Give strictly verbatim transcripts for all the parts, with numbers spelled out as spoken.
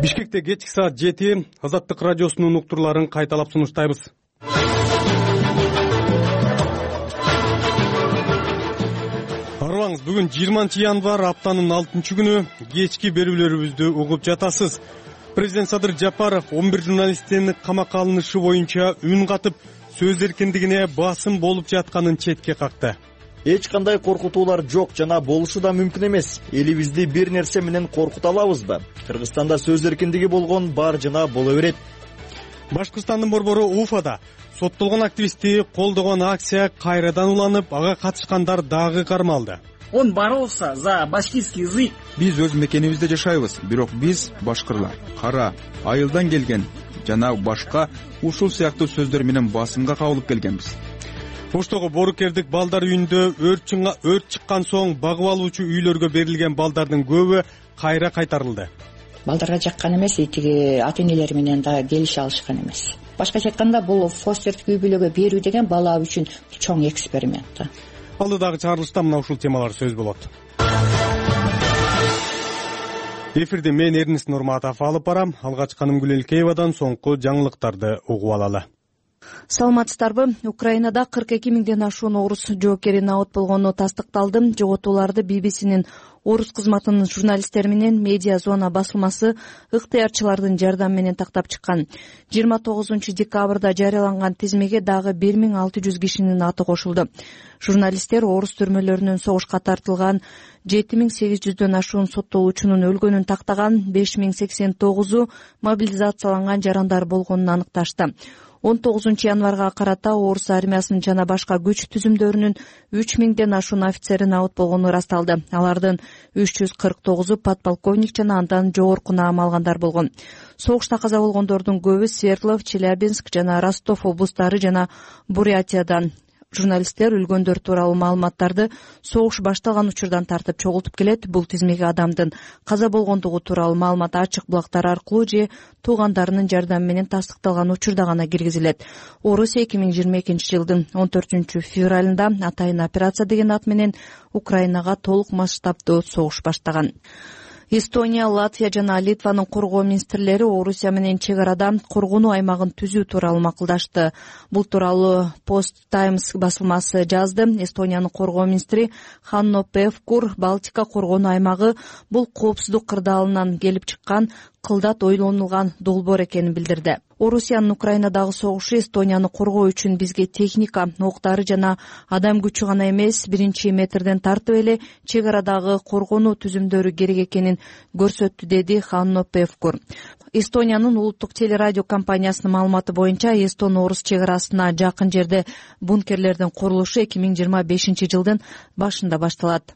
Бишкекте кечки саат жети Азаттык радиосунун уктурларын кайталап сунуштайбыз. Арыбаңыз, бүгүн жыйырманчы январь, аптанын алтынчы күнү. Кечки берүүлөрүбүздү угуп жатасыз. Президент Садыр Жапаров он бир журналисттин камакка алынышы боюнча үн катып, сөз эркиндигине басым болуп жатканын четке какты. Эч кандай коркутуулар жок жана болушу да мүмкүн эмес. Элибизди бир нерсе менен коркута алабызбы? Кыргызстанда сөз эркиндиги болгон бар жана боло берет. Башкырстандын борбору Уфада соттолгон активистти колдогон акция кайрадан уланып, ага катышкандар дагы кармалды. Он боролся за башкирский язык. Биз өз мекенибизде жашайбыз, бирок биз башкырлар, кара, айылдан келген жана башка ушул сыяктуу сөздөр менен басымга кабылып келгенбиз. Оштогу Борукердик балдар үйүндө өрт чыккан соң багып алуучу үйлөргө берилген балдардын көбү кайра кайтарылды. Балдарга жаккан эмес, тиги ата энелери менен да келише алышкан эмес. Башкача айтканда, бул фостердик үй бүлөгө берүү деген бала үчүн чоң эксперимент. Алдыдагы чыгарылышта мына ушул темалар сөз болот. Эфирде мен Эрнест Нурматов алып барам. Алгач Канымгүл Элкеевадан соңку жаңылыктарды угуп алалы. Саламатсыздарбы? Украинада кырк эки миңден ашуун орус жоокери набыт болгону тастыкталды. Жоготууларды би би синин орус кызматынын журналисттери менен Медиа Зона басылмасы ыктыярчылардын жардамы менен тактап чыккан. жыйырма тогузунчу декабрда жарыяланган тизмеге дагы бир миң алты жүз кишинин аты кошулду. Журналисттер орус түрмөлөрүнөн согушка тартылган жети миң сегиз жүздөн ашуун соттолуучунун өлгөнүн тактаган, беш миң сексен тогузу мобилизацияланган жарандар болгонун аныкташты. он тогузунчу январга карата орус армиясынын жана башка күч түзүмдөрүнүн үч миңден ашуун офицери набыт болгону ырасталды. Алардын үч жүз кырк тогузу подполковник жана андан жогорку наам алгандар болгон. Согушта каза болгондордун көбү Свердлов, Челябинск жана Ростов облустары жана Бурятиядан. Журналисттер өлгөндөр тууралуу маалыматтарды согуш башталган учурдан тартып чогултуп келет. Бул тизмеге адамдын каза болгондугу тууралуу маалымат ачык булактар аркылуу же туугандарынын жардамы менен тастыкталган учурда гана киргизилет. Орусия эки миң жыйырма экинчи жылдын он төртүнчү февралында атайын операция деген ат менен Украинага толук масштабдуу согуш баштаган. Эстония, Латвия жана Литванын коргоо министрлери Орусия менен чек арада коргонуу аймагын түзүү тууралуу макулдашты. Бул тууралуу Post Times басылмасы жазды. Эстониянын коргоо министри Ханно Певкур Балтика коргонуу аймагы бул коопсуздук кырдаалынан келип чыккан кылдат ойлонулган долбоор экенин билдирди. Орусиянын Украинадагы согушу Эстонияны коргоо үчүн бизге техника, октары жана адам күчү гана эмес, биринчи метрден тартып эле чек арадагы коргонуу түзүмдөрү керек экенин көрсөттү, деди Ханно Певкур. Эстониянын улуттук телерадио компаниясынын маалыматы боюнча, Эстон-орус чек арасына жакын жерде бункерлердин курулушу эки миң жыйырма бешинчи жылдын башында башталат.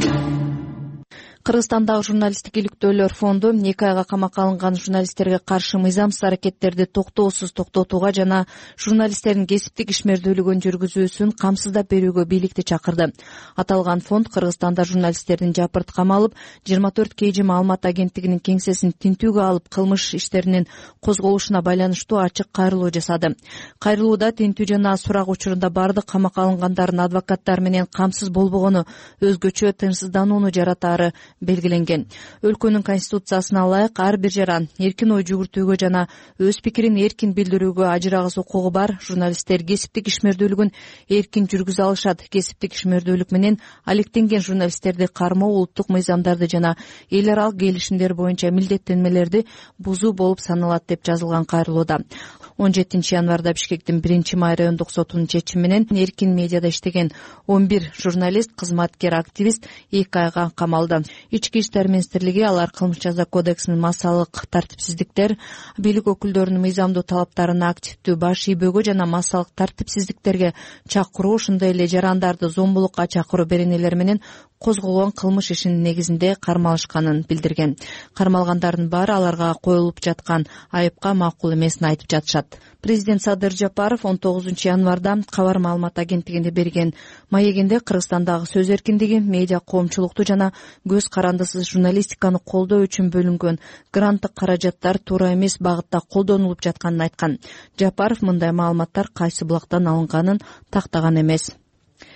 Кыргызстандагы журналисттик иликтөөлөр фонду эки айга камакка алынган журналисттерге каршы мыйзамсыз аракеттерди токтоосуз токтотууга жана журналисттердин кесиптик ишмердүүлүгүн жүргүзүүсүн камсыздап берүүгө бийликти чакырды. Аталган фонд Кыргызстанда журналисттердин жапырт камалып, жыйырма төрт кей жи маалымат агенттигинин кеңсесин тинтүүгө алып, кылмыш иштеринин козголушуна байланыштуу ачык кайрылуу жасады. Кайрылууда тинтүү жана сурак учурунда бардык камакка алынгандардын адвокаттары менен камсыз болбогону, өзгөчө тынчсызданууну жаратаары белгиленген. Өлкөнүн конституциясына ылайык ар бир жаран эркин ой жүгүртүүгө жана өз пикирин эркин билдирүүгө ажырагыс укугу бар. Журналисттер кесиптик ишмердүүлүгүн эркин жүргүзө алышат. Кесиптик ишмердүүлүк менен алектенген журналисттерди кармоо улуттук мыйзамдарды жана эл аралык келишимдер боюнча милдеттенмелерди бузуу болуп саналат, деп жазылган кайрылууда. он жетинчи январда Бишкектин биринчи май райондук сотунун чечими менен эркин медиада иштеген он бир журналист, кызматкер, активист эки айга камалды. Ички иштер министрлиги алар кылмыш жаза кодексинин массалык тартипсиздиктер, бийлик өкүлдөрүнүн мыйзамдуу талаптарына активдүү баш ийбөөгө жана массалык тартипсиздиктерге чакыруу, ошондой эле жарандарды зомбулукка чакыруу беренелери менен козголгон кылмыш ишинин негизинде кармалышканын билдирген. Кармалгандардын баары аларга коюлуп жаткан айыпка макул эмесин айтып жатышат. Президент Садыр Жапаров он тогузунчу январда кабар маалымат агенттигинде берген маегинде Кыргызстандагы сөз эркиндиги, медиа коомчулукту жана көз карандысыз журналистиканы колдоо үчүн бөлүнгөн гранттык каражаттар туура эмес багытта колдонулуп жатканын айткан. Жапаров мындай маалыматтар кайсы булактан алынганын тактаган эмес.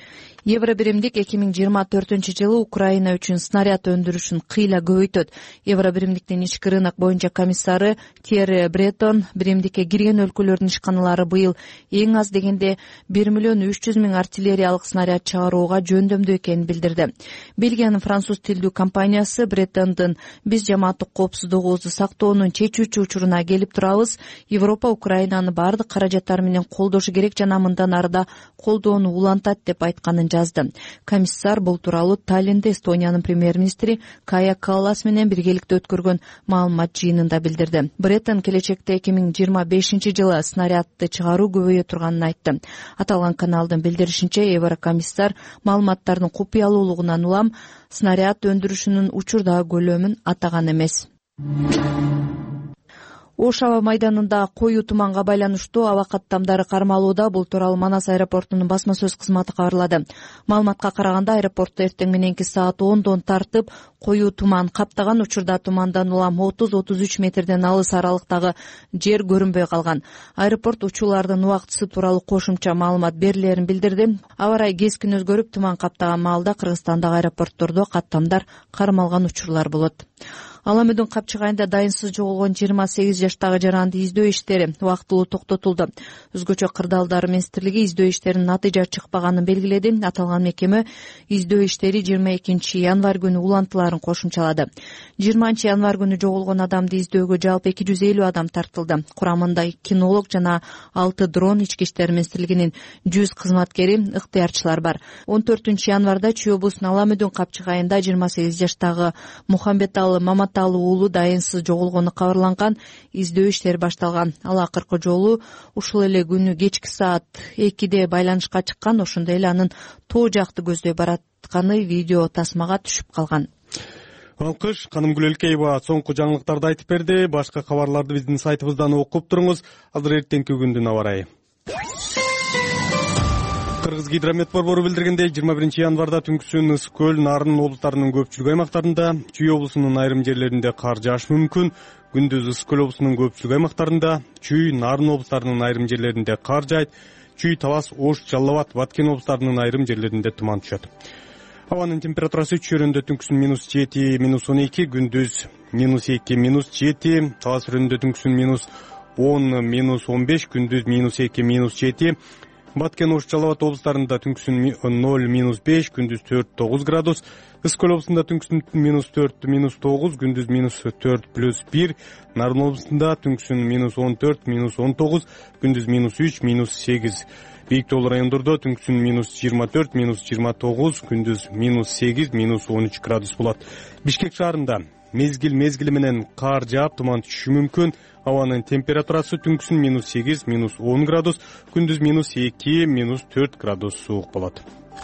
Евробиримдик эки миң жыйырма төртүнчү жылы Украина үчүн снаряд өндүрүшүн кыйла көбөйтөт. Евробиримдиктин ички рынок боюнча комиссары Терри Бретон биримдикке кирген өлкөлөрдүн ишканалары быйыл эң аз дегенде бир миллион үч жүз миң артиллериялык снаряд чыгарууга жөндөмдүү экенин билдирди. Бельгиянын француз тилдүү компаниясы Бретондун «Биз жамааттык коопсуздугубузду сактоонун чечүүчү учуруна келип турабыз. Европа Украинаны бардык каражаттар менен колдошу керек жана мындан ары да колдоону улантат» деп айтканын жазды. Комиссар бул тууралуу Таллинде Эстониянын премьер-министри Кая Каллас менен биргеликте өткөргөн маалымат жыйынында билдирди. Бретон келечекте эки миң жыйырма бешинчи жылы снарядды чыгаруу көбөйө турганын айтты. Аталган каналдын билдиришинче, еврокомиссар маалыматтардын купуялуулугунан улам снаряд өндүрүшүнүн учурдагы көлөмүн атаган эмес. Ош аба майданында коюу туманга байланыштуу аба каттамдары кармалууда. Бул тууралуу Манас аэропортунун басма сөз кызматы кабарлады. Маалыматка караганда, аэропортто эртең мененки саат ондон тартып коюу туман каптаган. Учурда тумандан улам отуз отуз үч метрден алыс аралыктагы жер көрүнбөй калган. Аэропорт учуулардын убактысы тууралуу кошумча маалымат берилерин билдирди. Аба ырайы кескин өзгөрүп, туман каптаган маалда Кыргызстандагы аэропорттордо каттамдар кармалган учурлар болот. Ала Мөдүн Капчыгайында дайынсыз жоголгон жыйырма сегиз жаштагы жаранды издөө иштери убактылуу токтотулду. Өзгөчө кырдаалдар министрлиги издөө иштеринин натыйжа чыкпаганын белгиледи. Аталган мекеме издөө иштери жыйырма экинчи январь күнү улантыларын кошумчалады. жыйырманчы январь күнү жоголгон адамды издөөгө жалпы эки жүз элүү адам тартылды. Курамында кинолог жана алты дрон, ички иштер министрлигинин жүз кызматкери, ыктыярчылар бар. он төртүнчү январда Чүй облусунун Ала Мөдүн Капчыгайында жыйырма сегиз жаштагы Мухамбеталы Мамат уулу дайынсыз жоголгону кабарланган. Издөө иштери башталган. Ал акыркы жолу ушул эле күнү кечки саат экиде байланышка чыккан. Ошондой эле анын тоо жакты көздөй баратканы видео тасмага түшүп калган. Алкыш, Канымгүл Элкеева соңку жаңылыктарды айтып берди. Башка кабарларды биздин сайтыбыздан окуп туруңуз. Азыр эртеңки күндүн аба ырайы. Кыргыз гидромет борбору билдиргендей, жыйырма биринчи январда түнкүсүн Ысык көл, Нарын облустарынын көпчүлүк аймактарында, Чүй облусунун айрым жерлеринде кар жаашы мүмкүн. Күндүз Ысык көл облусунун көпчүлүк аймактарында, Чүй, Нарын облустарынын айрым жерлеринде кар жаайт. Чүй, Талас, Ош, Жалал Абад, Баткен облустарынын айрым жерлеринде туман түшөт. Абанын температурасы чөйрөндө түнкүсүн минус жети, минус он эки, күндүз минус эки, минус жети, Талас өрөндө түнкүсүн минус он, минус он беш, күндүз минус эки, минус жети. Баткен, Ош, Жалал Абад облустарында түнкүсүн ноль, минус беш, күндүз төрт, тогуз градус. Ысык көл облусунда түнкүсүн минус төрт, минус тогуз, күндүз минус төрт, плюс бир. Нарын облусунда түнкүсүн минус он төрт, минус он тогуз, күндүз минус үч, минус сегиз. Бийик тоолуу райондордо түнкүсүн минус жыйырма төрт, минус жыйырма тогуз, күндүз минус сегиз, минус он үч градус болот. Бишкек шаарында мезгил мезгили менен кар жаап, туман түшүшү мүмкүн. Абанын температурасы түнкүсүн минус сегиз, минус он градус, күндүз минус эки, минус төрт градус суук болот.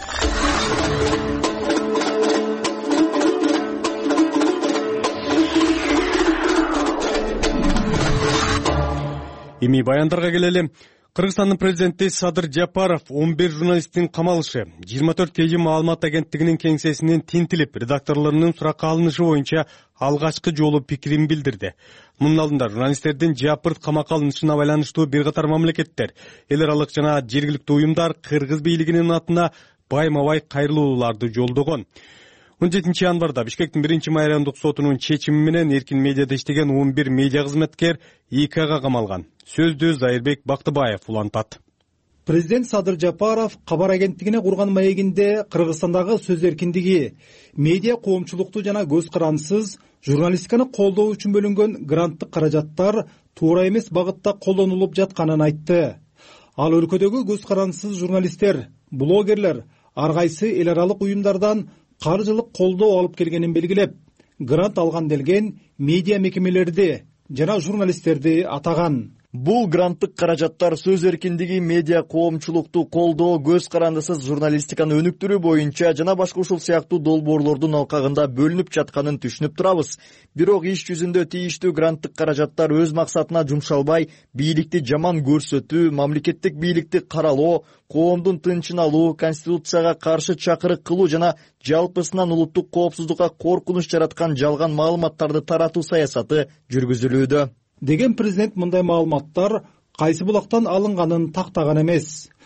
Эми баяндарга келели. Кыргызстандын президенти Садыр Жапаров он бир журналисттин камалышы жыйырма төрт кей маалымат агенттигинин кеңсесинин тинтилип, редакторлорунун суракка алынышы боюнча алгачкы жолу пикирин билдирди. Мунун алдында журналисттердин жапырт камакка алынышына байланыштуу бир катар мамлекеттер, эл аралык жана жергиликтүү уюмдар кыргыз бийлигинин атына байма-бай кайрылууларды жолдогон. он жетинчи январда Бишкектин биринчи майрандык сотунун чечими менен эркин медиада иштеген он бир медиа кызматкер эки айга камалган. Сөздү Зайырбек Бактыбаев улантат. Президент Садыр Жапаров кабар агенттигине курган маегинде Кыргызстандагы сөз эркиндиги, медиа коомчулукту жана көз карансыз журналистиканы колдоо үчүн бөлүнгөн гранттык каражаттар туура эмес багытта колдонулуп жатканын айтты. Ал өлкөдөгү көз карансыз журналисттер, блогерлер ар кайсы эл аралык уюмдардан каржылык колдоо алып келгенин белгилеп, грант алган делген медиа мекемелерди жана журналисттерди атаган. Бул гранттык каражаттар сөз эркиндиги, медиа коомчулукту колдоо, көз карандысыз журналистиканы өнүктүрүү боюнча жана башка ушул сыяктуу долбоорлордун алкагында бөлүнүп жатканын түшүнүп турабыз. Бирок иш жүзүндө тийиштүү гранттык каражаттар өз максатына жумшалбай, бийликти жаман көрсөтүү, мамлекеттик бийликти каралоо, коомдун тынчын алуу, конституцияга каршы чакырык кылуу жана жалпысынан улуттук коопсуздукка коркунуч жараткан жалган маалыматтарды таратуу саясаты жүргүзүлүүдө деген президент мындай маалыматтар кайсы булактан алынганын тактаган эмес.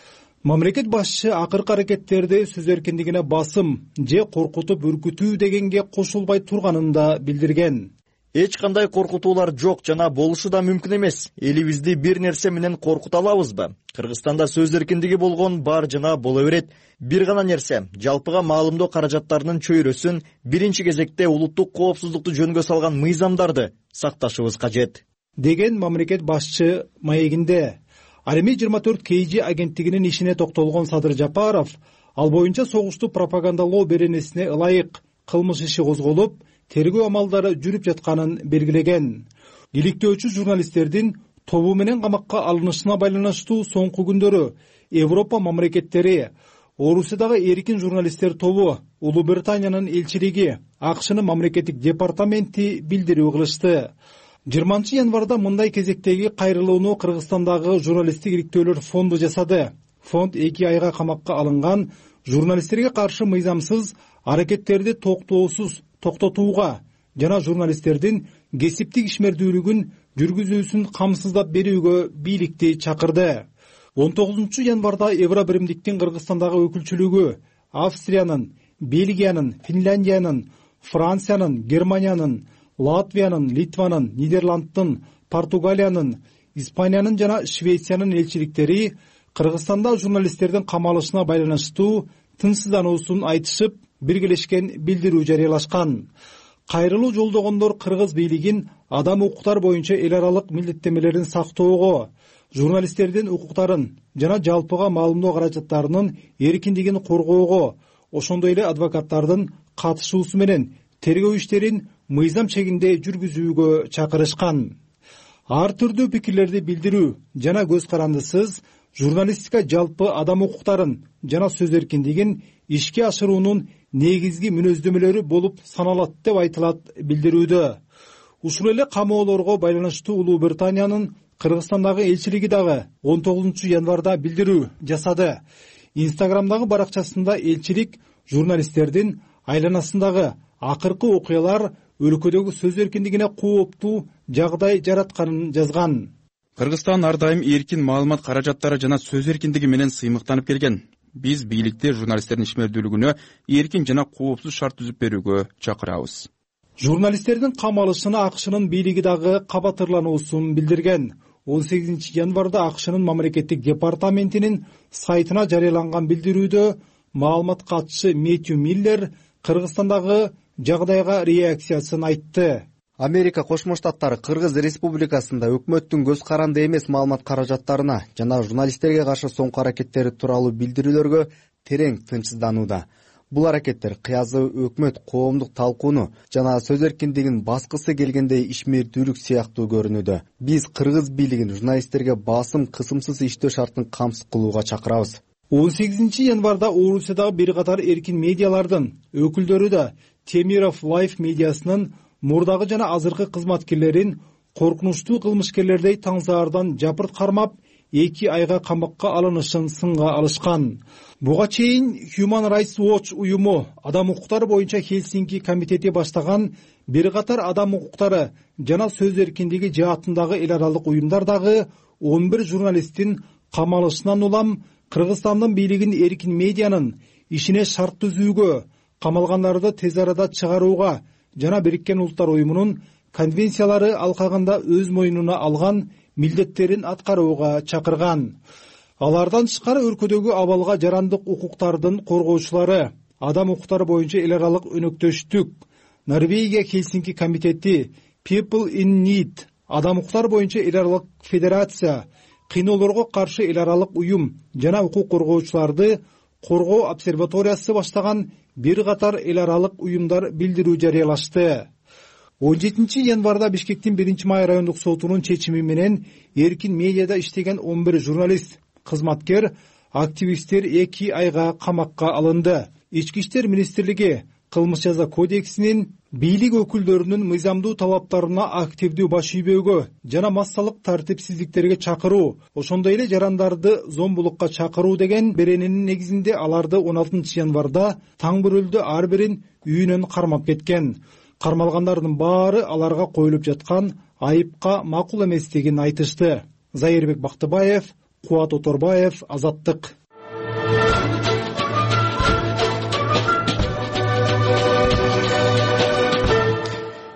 мамлекет башчы акыркы аракеттерди сөз эркиндигине басым же коркутуп үркүтүү дегенге кошулбай турганын да билдирген. Эч кандай коркутуулар жок жана болушу да мүмкүн эмес. Элибизди бир нерсе менен коркута алабызбы? Кыргызстанда сөз эркиндиги болгон бар жана боло берет. Бир гана нерсе, жалпыга маалымдоо каражаттарынын чөйрөсүн биринчи кезекте улуттук коопсуздукту жөнгө салган мыйзамдарды сакташыбыз кажет, деген мамлекет башчы маегинде. Ал эми жыйырма төрт кей жи агенттигинин ишине токтолгон Садыр Жапаров ал боюнча согушту пропагандалоо беренесине ылайык кылмыш иши козголуп, тергөө амалдары жүрүп жатканын белгилеген. Иликтөөчү журналисттердин тобу менен камакка алынышына байланыштуу соңку күндөрү Европа мамлекеттери, Орусиядагы эркин журналисттер тобу, Улуу Британиянын элчилиги, АКШнын мамлекеттик департаменти билдирүү кылышты. жыйырманчы январда мындай кезектеги кайрылууну Кыргызстандагы журналисттик иликтөөлөр фонду жасады. Фонд эки айга камакка алынган журналисттерге каршы мыйзамсыз аракеттерди токтоосуз токтотууга жана журналисттердин кесиптик ишмердүүлүгүн жүргүзүүсүн камсыздап берүүгө бийликти чакырды. он тогузунчу январда Евробиримдиктин Кыргызстандагы өкүлчүлүгү Австриянын, Бельгиянын, Финляндиянын, Франциянын, Германиянын, Латвиянын, Литванын, Нидерландтын, Португалиянын, Испаниянын жана Швециянын элчиликтери Кыргызстанда журналисттердин камалышына байланыштуу тынчсыздануусун айтышып, биргелешкен билдирүү жарыялашкан. Кайрылуу жолдогондор кыргыз бийлигин адам укуктары боюнча эл аралык милдеттемелерин сактоого, журналисттердин укуктарын жана жалпыга маалымдоо каражаттарынын эркиндигин коргоого, ошондой эле адвокаттардын катышуусу менен тергөө иштерин мыйзам чегинде жүргүзүүгө чакырышкан. Ар түрдүү пикирлерди билдирүү жана көз карандысыз журналистика жалпы адам укуктарын жана сөз эркиндигин ишке ашыруунун негизги мүнөздөмөлөрү болуп саналат деп айтылат билдирүүдө. Ушул эле камоолорго байланыштуу Улуу Британиянын Кыргызстандагы элчилиги дагы он тогузунчу январда билдирүү жасады. Инстаграмдагы баракчасында элчилик журналисттердин айланасындагы акыркы окуялар өлкөдөгү сөз эркиндигине кооптуу жагдай жаратканын жазган. Кыргызстан ар дайым эркин маалымат каражаттары жана сөз эркиндиги менен сыймыктанып келген. Биз бийликти журналисттердин ишмердүүлүгүнө эркин жана коопсуз шарт түзүп берүүгө чакырабыз. Журналисттердин камалышына АКШнын бийлиги дагы кабатырлануусун билдирген. он сегизинчи январда АКШнын мамлекеттик департаментинин сайтына жарыяланган билдирүүдө маалымат катчысы Мэтью Миллер Кыргызстандагы жагдайга реакциясын айтты. Америка Кошмо Штаттары Кыргыз Республикасында өкмөттүн көз каранды эмес маалымат каражаттарына жана журналисттерге каршы соңку аракеттери тууралуу билдирүүлөргө терең тынчсызданууда. Бул аракеттер кыязы өкмөт коомдук талкууну жана сөз эркиндигин баскысы келгендей ишмердүүлүк сыяктуу көрүнүүдө. Биз кыргыз бийлигин журналисттерге басым кысымсыз иштөө шартын камсыз кылууга чакырабыз. он сегизинчи январда Орусиядагы бир катар эркин медиалардын өкүлдөрү да Темиров Лайф медиасынын мурдагы жана азыркы кызматкерлерин коркунучтуу кылмышкерлердей таңзаардан жапырт кармап, эки айга камакка алынышын сынга алышкан. Буга чейин Human Rights Watch уюму адам укуктары боюнча Хельсинки комитети баштаган бир катар адам укуктары жана сөз эркиндиги жаатындагы эл аралык уюмдар дагы он бир журналисттин камалышынан улам Кыргызстандын бийлигин эркин медианын ишине шарт түзүүгө, камалгандарды тез арада чыгарууга жана Бириккен Улуттар уюмунун конвенциялары алкагында өз мойнуна алган милдеттерин аткарууга чакырган. Алардан тышкары өлкөдөгү абалга жарандык укуктардын коргоочулары, адам укуктары боюнча эл аралык өнөктөштүк, Норвегия Хельсинки комитети, People in Need, адам укуктары боюнча эл аралык федерация, кыйноолорго каршы эл аралык уюм жана укук коргоочуларды коргоо обсерваториясы баштаган бир катар эл аралык уюмдар билдирүү жарыялашты. он жетинчи январда Бишкектин биринчи май райондук сотунун чечими менен эркин медиада иштеген он бир журналист, кызматкер, активисттер эки айга камакка алынды. Ички иштер министрлиги кылмыш жаза кодексинин бийлик өкүлдөрүнүн мыйзамдуу талаптарына активдүү баш ийбөөгө жана массалык тартипсиздиктерге чакыруу, ошондой эле жарандарды зомбулукка чакыруу деген беренинин негизинде аларды он алтынчы январда таң бөрөлдө ар бирин үйүнөн кармап кеткен. Кармалгандардын баары аларга коюлуп жаткан айыпка макул эместигин айтышты. Зайырбек Бактыбаев, Кубат Оторбаев, Азаттык.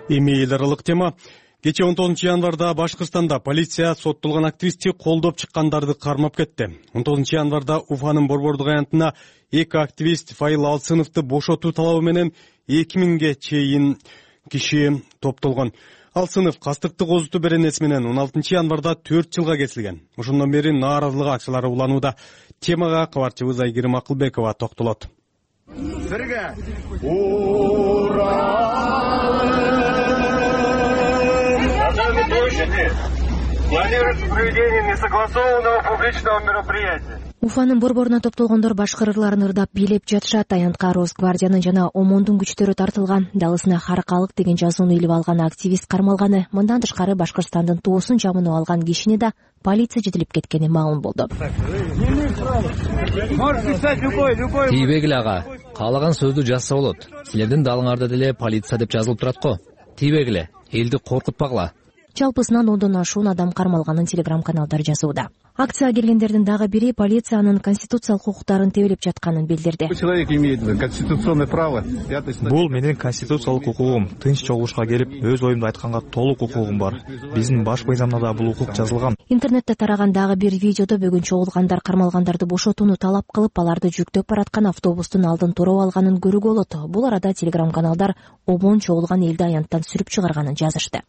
Эми эл аралык тема. Кечээ он тогузунчу январда Башкырстанда полиция соттолгон активистти колдоп чыккандарды кармап кетти. он тогузунчу январда Уфанын Борбордук аянтына эки активист Файыл Алсыновду бошотуу талабы менен эки миңге чейин киши топтолгон. Алсынов кастыкты козутуу беренеси менен он алтынчы январда төрт жылга кесилген. Ошондон бери нааразылык акчалары уланууда. Темага кабарчыбыз Айгерим Акылбекова токтолот. Сырга! Ура! На площади планируется проведение несогласованного публичного мероприятия. Уфанын борборуна топтолгондор башкырларын ырдап бийлеп жатышат. Аянтка Росгвардиянын жана ОМОНдун күчтөрү тартылган. Далысына Харкалык деген жазууну илип алган активист кармалганы. Мындан тышкары Башкырстандын туусун жамынып алган кишини да полиция жетилип кеткени маалым болду. Тийбегиле ага, каалаган сөздү жазса болот. Силердин далыңарда деле полиция деп жазылып турат го. Тийбегиле, элди коркутпагыла. Жалпысынан ондон ашуун адам кармалганын телеграм-каналдар жазууда. Акцияга келгендердин дагы бири полициянын конституциялык укуктарын тебелеп жатканын билдирди. Человек имеет конституционное право. Бул менин конституциялык укугум. Тынч чогулушка келип, өз оюмду айтканга толук укугум бар. Биздин баш мыйзамда бул укук жазылган. Интернетте тараган дагы бир видеодо бүгүн чогулгандар кармалгандарды бошотууну талап кылып, аларды жүктөп бараткан автобустун алдын туруп алганын көрүүгө болот. Бул арада телеграм-каналдар ОМОН чогулган элди аянттан сүрүп чыгарганын жазышты.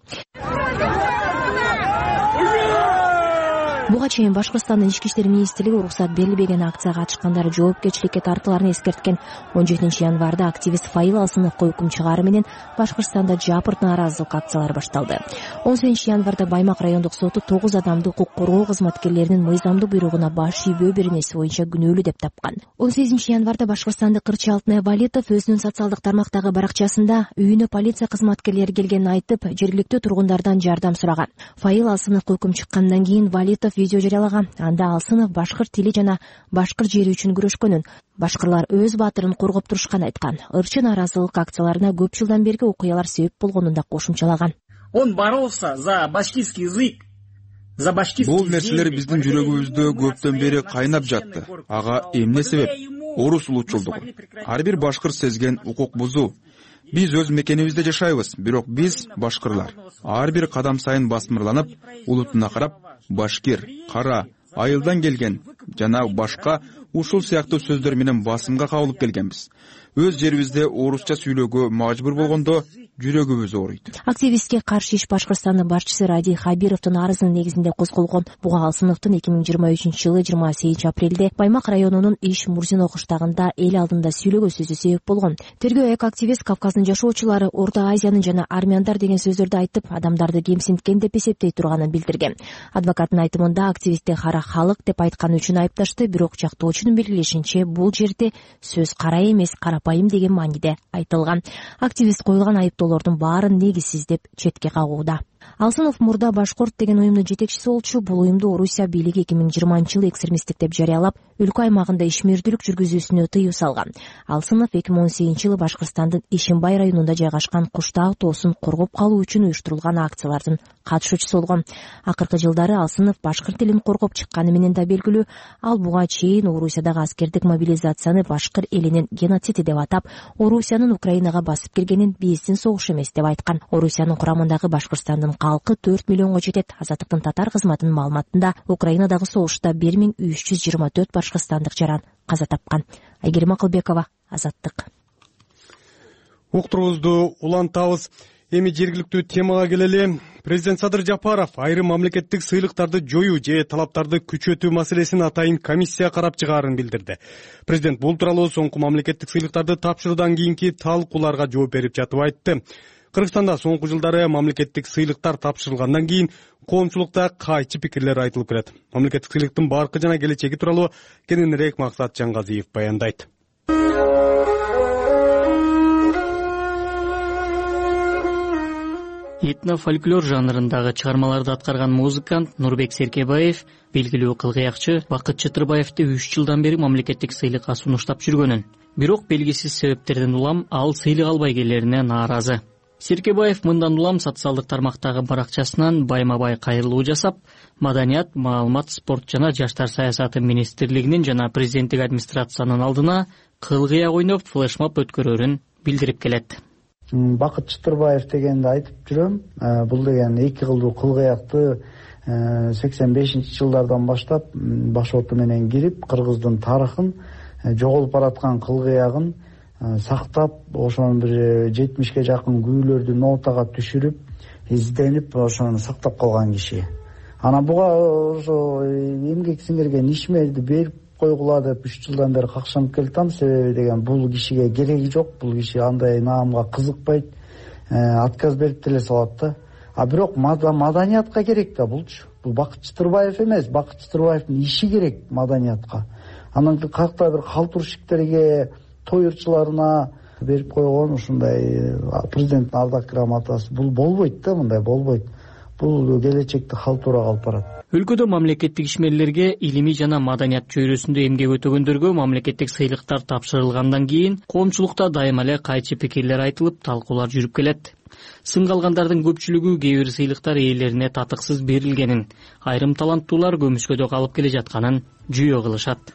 Буга чейин Башкырстандын ички иштер министрлиги уруксат берилбеген акцияга катышкандар жоопкерчиликке тартыларын эскерткен. он жетинчи январда активист Файыл Алсыновго өкүм чыгаары менен Башкырстанда жапырт нааразылык акциялары башталды. он сегизинчи январда Баймак райондук соту тогуз адамды укук коргоо кызматкерлеринин мыйзамдуу буйругуна баш ийбөө беренеси боюнча күнөөлүү деп тапкан. он сегизинчи январда Башкырстандык Кырчы Алтынай Валитов өзүнүн социалдык тармактагы баракчасында үйүнө полиция кызматкерлери келгенин айтып, жергиликтүү тургундардан жардам сураган. Файыл Алсыновго өкүм чыккандан кийин Валитов видео жарыялаган. Анда Алсынов башкыр тили жана башкыр жери үчүн күрөшкөнүн, башкырлар өз баатырын коргоп турушканын айткан. Ырчы нааразылык акцияларына көп жылдан берги окуялар себеп болгонун да кошумчалаган. Он боролся за башкирский язык. Бул нерселер биздин жүрөгүбүздө көптөн бери кайнап жатты. Ага эмне себеп? Орус улутчулдугу. Ар бир башкыр сезген укук бузуу. Биз өз мекенибизде жашайбыз, бирок биз башкырлар ар бир кадам сайын басмырланып, улутуна карап, башкир, кара, айылдан келген жана башка ушул сыяктуу сөздөр менен басымга кабылып келгенбиз. Өз жерибизде орусча сүйлөөгө мажбур болгондо жүрөгүбүз ооруйт. Активистке каршы иш Башкырстандын башчысы Ради Хабировдун арызынын негизинде козголгон. Буга Алсыновдун эки миң жыйырма үчүнчү жылы жыйырма сегизинчи апрелде Баймак районунун Иш Мурзино кыштагында эл алдында сүйлөгөн сөзү себеп болгон. Тергөө эки активист Кавказдын жашоочулары Орто Азиянын жана армяндар деген сөздөрдү айтып, адамдарды кемсинткен деп эсептей турганын билдирген. Адвокаттын айтымында активистти кара халык деп айтканы үчүн айыпташты, бирок жактоочунун белгилешинче бул жерде сөз кара эмес, карапайым деген мааниде айтылган. Активист коюлган айыптоолордун баарын негизсиз деп четке кагууда. Алсынов мурда Башкорт деген уюмдун жетекчиси болчу. Бул уюмду Орусия бийлиги эки миң жыйырманчы жылы экстремисттик деп жарыялап, өлкө аймагында ишмердүүлүк жүргүзүүсүнө тыюу салган. Алсынов эки миң он сегизинчи жылы Башкырстандын Ишимбай районунда жайгашкан Куштаг тоосун коргоп калуу үчүн уюштурулган акциялардын катышуучусу болгон. Акыркы жылдары Алсынов башкыр тилин коргоп чыкканы менен да белгилүү. Ал буга чейин Орусиядагы аскердик мобилизацияны башкыр элинин геноциди деп атап, Орусиянын Украинага басып киргенин биздин согуш эмес деп айткан. Орусиянын курамындагы Башкырстандын калкы төрт миллионго жетет. Азаттыктын татар кызматынын маалыматында Украинадагы согушта бир миң үч жүз жыйырма төрт башкырстандык жаран каза тапкан. Айгерим Акылбекова, Азаттык. Уктурубузду улантабыз. Эми жергиликтүү темага келели. Президент Садыр Жапаров айрым мамлекеттик сыйлыктарды жоюу же талаптарды күчөтүү маселесин атайын комиссия карап чыгаарын билдирди. Президент бул тууралуу соңку мамлекеттик сыйлыктарды тапшыруудан кийинки талкууларга жооп берип жатып айтты. Кыргызстанда соңку жылдары мамлекеттик сыйлыктар тапшырылгандан кийин коомчулукта кайчы пикирлер айтылып келет. Мамлекеттик сыйлыктын баркы жана келечеги тууралуу кененирээк Максат Жаңгазиев баяндайт. Этно-фольклор жанрындагы чыгармаларды аткарган музыкант Нурбек Серкебаев белгилүү кылгыякчы Бакыт Чытырбаевди үч жылдан бери мамлекеттик сыйлыкка сунуштап жүргөнүн, бирок белгисиз себептерден улам ал сыйлык албай келерине нааразы. Серкебаев мындан улам социалдык тармактагы баракчасынан байма-бай кайрылуу жасап, Маданият, маалымат, спорт жана жаштар саясаты министрлигинин жана президенттик администрациянын алдына кылгыяк ойноп флешмоб өткөрөрүн билдирип келет. Бакыт Чытырбаев дегенди айтып жүрөм. Бул деген эки кылдуу кылгыякты сексен бешинчи жылдардан баштап башоту менен кирип кыргыздын тарыхын, жоголуп бараткан кылгыягын сактап, ошонун бир жетимишке жакын күүлөрдү нотага түшүрүп, изденип, ошону сактап калган киши. Анан буга ошо эмгек сиңирген ишмерди берип койгула деп үч жылдан бери какшанып келатам. Себеби деген бул кишиге кереги жок, бул киши андай наамга кызыкпайт, отказ берип деле салат да. А бирок маданиятка керек да булчу. Бул Бакыт Чытырбаев эмес, Бакыт Чытырбаевдин иши керек маданиятка. Анан каяктагы бир калтурушиктерге, той ырчыларына берип койгон ушундай президенттин ардак грамотасы бул болбойт да, мындай болбойт. Бул келечекте калтура калып барат. Өлкөдө мамлекеттик ишмерлерге, илимий жана маданият чөйрөсүндө эмгек өтөгөндөргө мамлекеттик сыйлыктар тапшырылгандан кийин коомчулукта дайыма эле кайчы пикирлер айтылып, талкуулар жүрүп келет. Сынга алгандардын көпчүлүгү кээ бир сыйлыктар ээлерине татыксыз берилгенин, айрым таланттуулар көмүскөдө калып келе жатканын жүйө кылышат.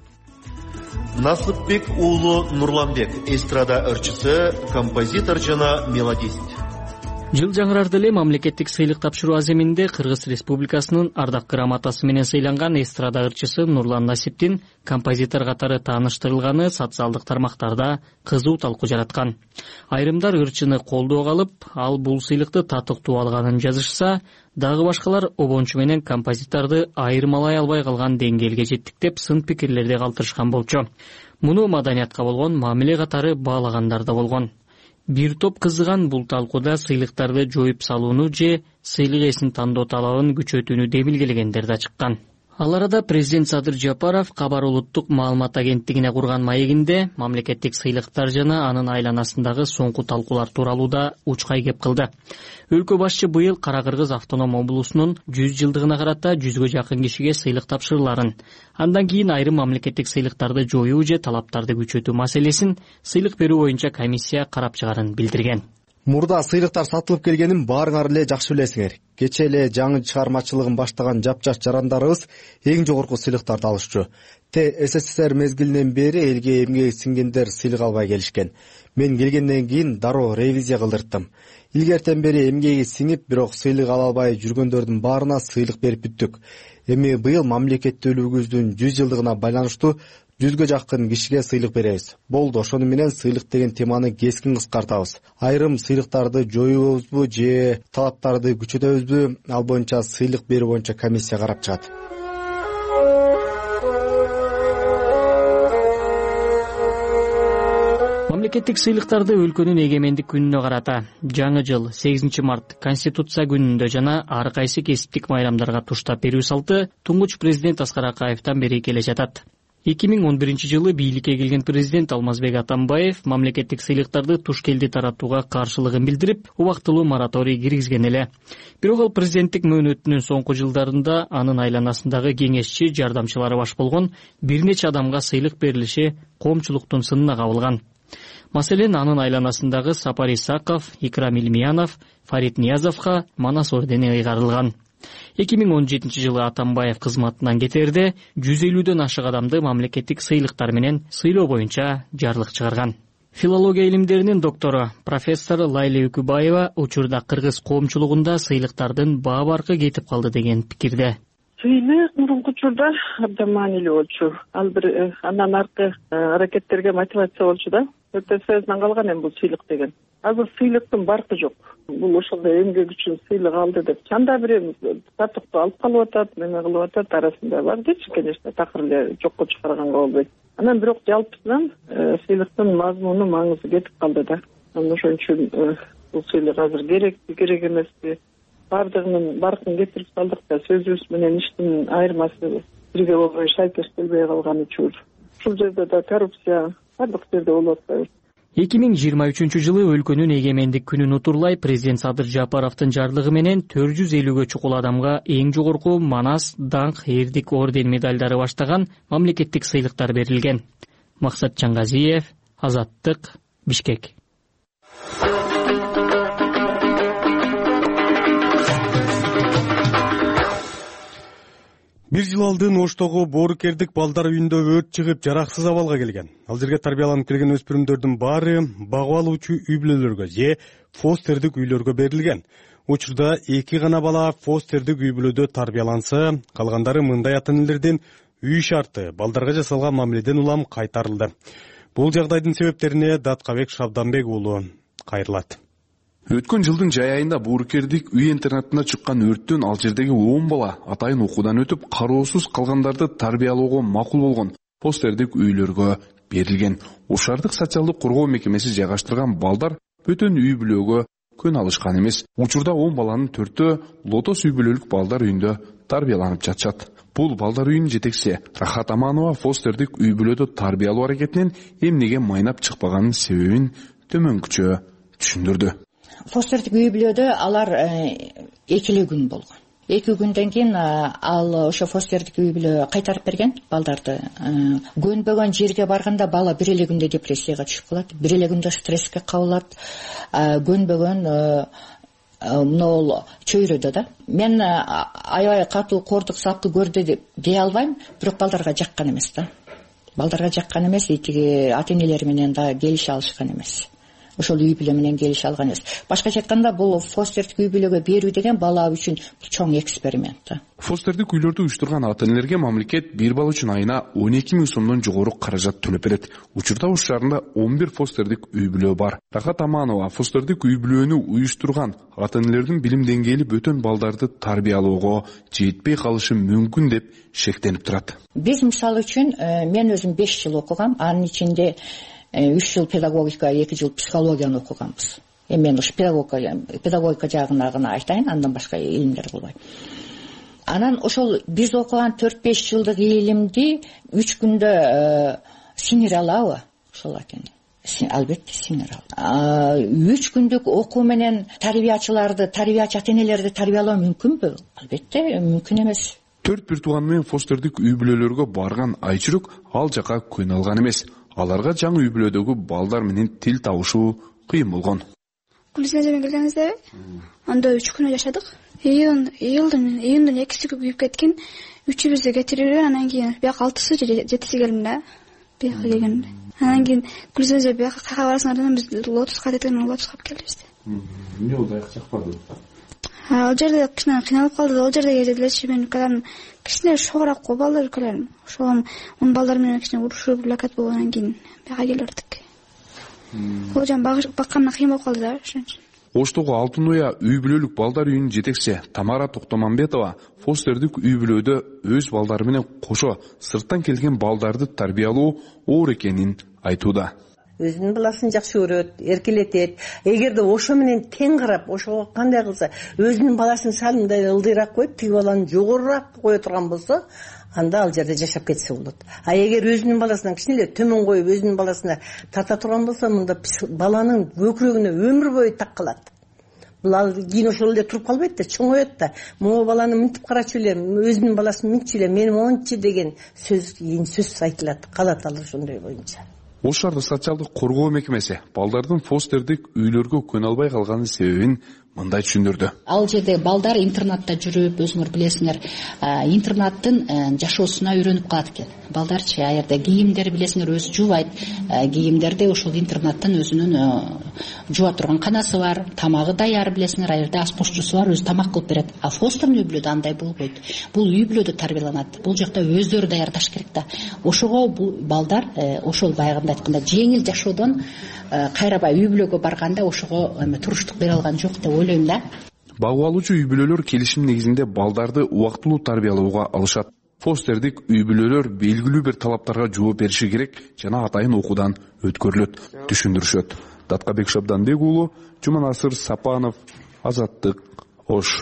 Насыпбек уулу Нурланбек, эстрада ырчысы, композитор жана мелодист. Жыл жаңырарды эле мамлекеттик сыйлык тапшыруу аземинде Кыргыз Республикасынын ардак грамотасы менен сыйланган эстрада ырчысы Нурлан Насиптин композитор катары тааныштырылганы социалдык тармактарда кызуу талкуу жараткан. Айрымдар ырчыны колдоого алып, ал бул сыйлыкты татыктуу алганын жазышса, дагы башкалар обончу менен композиторду айырмалай албай калган деңгээлге жеттик деп сын пикирлерди калтырышкан болчу. Муну маданиятка болгон мамиле катары баалагандар да болгон. Бир топ кызыган бул талкууда сыйлыктарды жоюп салууну же сыйлык ээсин тандоо талабын күчөтүүнү демилгелегендер да чыккан. Ал арада президент Садыр Жапаров Кабар улуттук маалымат агенттигине курган маегинде мамлекеттик сыйлыктар жана анын айланасындагы соңку талкуулар тууралуу да учкай кеп кылды. Өлкө башчы быйыл Кара Кыргыз автоном облусунун жүз жылдыгына карата жүзгө жакын кишиге сыйлык тапшырыларын, андан кийин айрым мамлекеттик сыйлыктарды жоюу же талаптарды күчөтүү маселесин сыйлык берүү боюнча комиссия карап чыгарын билдирген. Мурда сыйлыктар сатылып келгенин баарыңар эле жакшы билесиңер. Кече эле жаңы чыгармачылыгын баштаган жапжаш жарандарыбыз эң жогорку сыйлыктарды алышчу. Те СССР мезгилинен бери элге эмгеги сиңгендер сыйлык албай келишкен. Мен келгенден кийин дароо ревизия кылдырттым. Илгертен бери эмгеги сиңип, бирок сыйлык ала албай жүргөндөрдүн баарына сыйлык берип бүттүк. Эми быйыл мамлекеттүүлүгүбүздүн жүз жылдыгына байланыштуу жүзгө жакын кишиге сыйлык беребиз. Болду, ошону менен сыйлык деген теманы кескин кыскартабыз. Айрым сыйлыктарды жоюбузбу же талаптарды күчөтөбүзбү, ал боюнча сыйлык берүү боюнча комиссия карап чыгат. Мамлекеттик сыйлыктарды өлкөнүн эгемендик күнүнө карата жаңы жыл сегизинчи март Конституция күнүндө жана ар кайсы кесиптик майрамдарга туштап берүү салты туңгуч президент Аскар Акаевден бери келе жатат. эки миң он биринчи жылы бийликке келген президент Алмазбек Атамбаев мамлекеттик сыйлыктарды туш келди таратууга каршылыгын билдирип, убактылуу мораторий киргизген эле. Бирок ал президенттик мөөнөтүнүн соңку жылдарында анын айланасындагы кеңешчи, жардамчылары баш болгон бир нече адамга сыйлык берилиши коомчулуктун сынына кабылган. Маселен, анын айланасындагы Сапар Исаков, Икрам Илмиянов, Фарид Ниязовго Манас ордени ыйгарылган. эки миң он жетинчи жылы Атамбаев кызматынан кетерде жүз элүүдөн ашык адамды мамлекеттик сыйлыктар менен сыйлоо боюнча жарлык чыгарган. Филология илимдеринин доктору профессор Лайла Үкүбаева учурда кыргыз коомчулугунда сыйлыктардын баа баркы кетип калды деген пикирде. Сыйлык мурунку учурда абдан маанилүү болчу. Ал бир андан аркы аракеттерге мотивация болчу да. Өтө сөзүнөн калган эми бул сыйлык деген. Азыр сыйлыктын баркы жок. Бул ошондой эмгек үчүн сыйлык алды деп чанда бир татыктуу алып калып атат, неме кылып атат, арасында бар дечи, конечно, такыр эле жокко чыгарганга болбойт. Анан бирок жалпысынан сыйлыктын мазмуну, маңызы кетип калды да. Анан ошон үчүн бул сыйлык азыр керекпи, керек эмеспи? Бардыгынын баркын кетирип салдык да, сөзүбүз менен иштин айырмасы бирге болбой шайкештелбей калган учур. Ушул жерде да коррупция бардык жерде болуп атпайбы? эки миң жыйырма үчүнчү жылы өлкөнүн эгемендик күнүн утурлай президент Садыр Жапаровдун жарлыгы менен төрт жүз элүүгө чукул адамга эң жогорку Манас, Даңк, Эрдик орден медалдары баштаган мамлекеттик сыйлыктар берилген. Максат Чаңгазиев, Азаттык, Бишкек. бир жыл алдын Оштогу боорукердик балдар үйүндө өрт чыгып, жараксыз абалга келген. Ал жерге тарбияланып келген өспүрүмдөрдүн баары багып алуучу үй бүлөлөргө же фостердик үйлөргө берилген. Учурда эки гана бала фостердик үй бүлөдө тарбияланса, калгандары мындай ата-энелердин үй шарты, балдарга жасалган мамиледен улам кайтарылды. Бул жагдайдын себептерине Даткабек Шабданбек уулу кайрылат. Өткөн жылдын жай айында боорукердик үй интернатына чыккан өрттөн ал жердеги он бала атайын окуудан өтүп, кароосуз калгандарды тарбиялоого макул болгон фостердик үйлөргө берилген. Ушардык социалдык коргоо мекемеси жайгаштырган балдар бөтөн үй бүлөгө көн алышкан эмес. Учурда он баланын төртөө Лотос үй бүлөлүк балдар үйүндө тарбияланып жатышат. Бул балдар үйүнүн жетекчиси Рахат Аманова фостердик үй бүлөдө тарбиялоо аракетинен эмнеге майнап чыкпаганын себебин төмөнкүчө түшүндүрдү. Фостердик үй бүлөдө алар эки эле күн болгон. Эки күндөн кийин ал ошо фостердик үй бүлө кайтарып берген балдарды. Көнбөгөн жерге барганда бала бир эле күндө депрессияга түшүп калат, бир эле күндө стресске кабылат. Көнбөгөн мынол чөйрөдө да. Мен аябай катуу кордук сапты көрдү деп дей албайм, бирок балдарга жаккан эмес да. Балдарга жаккан эмес, тиги ата-энелери менен да келише алышкан эмес. Ошол үй бүлө менен келише алган эмес. Башкача айтканда, бул фостердик үй бүлөгө берүү деген бала үчүн чоң эксперимент да. Фостердик үйлөрдү уюштурган ата-энелерге мамлекет бир бала үчүн айына он эки миң сомдон жогору каражат төлөп берет. Учурда Ош шаарында он бир фостердик үй бүлө бар. Рахат Аманова фостердик үй бүлөнү уюштурган ата-энелердин билим деңгээли бөтөн балдарды тарбиялоого жетпей калышы мүмкүн деп шектенип турат. Биз мисалы үчүн мен өзүм беш жыл окугам, анын ичинде үч жыл педагогика, эки жыл психологияны окуганбыз. Эми мен ушу педагогика, педагогика жагына гана айтайын, андан башка илимдер кылбайм. Анан ошол биз окуган төрт беш жылдык илимди үч күндө сиңире алабы? Ошол экен. Албетте сиңире алат. үч күндүк окуу менен тарбиячыларды, тарбиячы ата-энелерди тарбиялоо мүмкүнбү? Албетте мүмкүн эмес. Төрт бир тууган менен фостердик үй бүлөлөргө барган Айчүрүк ал жака көн алган эмес. Аларга жаңы үй бүлөдөгү балдар менен тил табышуу кыйын болгон. Гүлзенеме келгенибизде анда үч күн жашадык. Июнь, июлдун, июндун экиси күйүп кеткен. Үчүбүздү кетирип, анан кийин бияка алтысы же жетиси келдим да. Бияка келгенде. Анан кийин Гүлзене бияка кайга барасыңар деп биз Лотоска кеткен, Лотоска келебиз. Эмне болду, аяк жакпады? Ал жерде кичине кыйналып калды. Ал жерде делечи мен кадан кичине шогураак го балдар өлкөлөрүм. Ошол он балдар менен кичине урушуп лакат болгондон кийин бияка келип Бул жан баккандан кыйын болуп калды да, ошон үчүн. Оштогу Алтын Уя үй бүлөлүк балдар үйүнүн жетекчиси Тамара Токтомамбетова фостердик үй бүлөдө өз балдары менен кошо сырттан келген балдарды тарбиялоо оор экенин айтууда. Өзүнүн баласын жакшы көрөт, эркелетет. Эгерде ошо менен тең карап, ошого кандай кылса, өзүнүн баласын сал мындай ылдыйраак коюп, тиги баланы жогорураак кое турган болсо, анда ал жерде жашап кетсе болот. А эгер өзүнүн баласынан кичине эле төмөн коюп, өзүнүн баласына тарта турган болсо, мында баланын көкүрөгүнө өмүр бою так калат. Бул ал кийин ошол эле туруп калбайт да, чоңоет да. Могу баланы мынтип карачу эле, өзүнүн баласын мынтчу эле, мен мончу деген сөз кийин сөз айтылат, калат ал ошондой боюнча. Ош шаардык социалдык коргоо мекемеси балдардын фостердик үйлөргө көн албай калганын себебин мындай түшүндүрдү. Ал жерде балдар интернатта жүрүп, өзүңөр билесиңер, интернаттын жашоосуна үйрөнүп калат экен. Балдарчы а жерде кийимдер билесиңер өзү жуубайт. Кийимдерди ошол интернаттан өзүнүн жууа турган канасы бар, тамагы даяр билесиңер, а жерде ашпошчусу бар, өзү тамак кылып берет. А фостердик үй бүлөдө андай болбойт. Бул үй бүлөдө тарбияланат. Бул жакта өздөрү даярдаш керек да. Ошого бул балдар ошол баягында айтканда жеңил жашоодон кайрабай үй бүлөгө барганда ошого туруштук бере алган жок деп ойлойм да. Багып алуучу үй бүлөлөр келишим негизинде балдарды убактылуу тарбиялоого алышат. Фостердик үй бүлөлөр белгилүү бир талаптарга жооп бериши керек жана атайын окуудан өткөрүлөт, түшүндүрүшөт. Даткабек Шабданбек уулу, Жуманасыр Сапанов, Азаттык, Ош.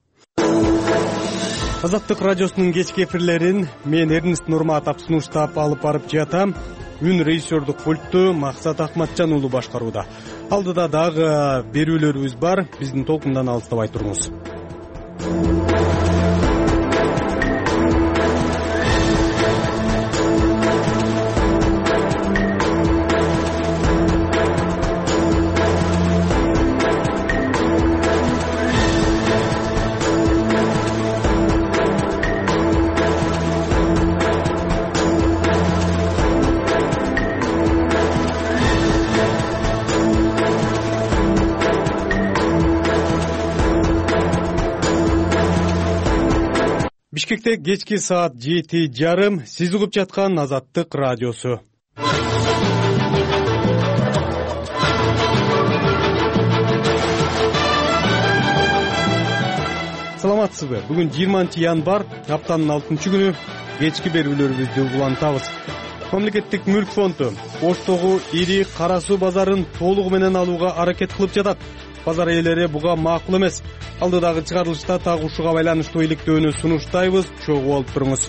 Азаттык радиосунун кечки эфирлерин мен Эрнест Нурматов сунуштап алып барып жатам. Үн режиссердук пультту Максат Акматжан уулу башкарууда. Алдыда дагы берүүлөрүбүз бар. Биздин толкундан алыстабай туруңуз. Бишкекте кечки саат жети жарым. Сиз угуп жаткан Азаттык радиосу. Саламатсызбы? Бүгүн жыйырманчы январь, аптанын алтынчы күнү. Кечки берүүлөрүбүздү улантабыз. Мамлекеттик мүлк фонду Оштогу ири кара суу базарын толугу менен алууга аракет кылып жатат. Базар ээлери буга макул эмес. Алдыдагы чыгарылышта так ушуга байланыштуу иликтөөнү сунуштайбыз. Чогуу болуп туруңуз.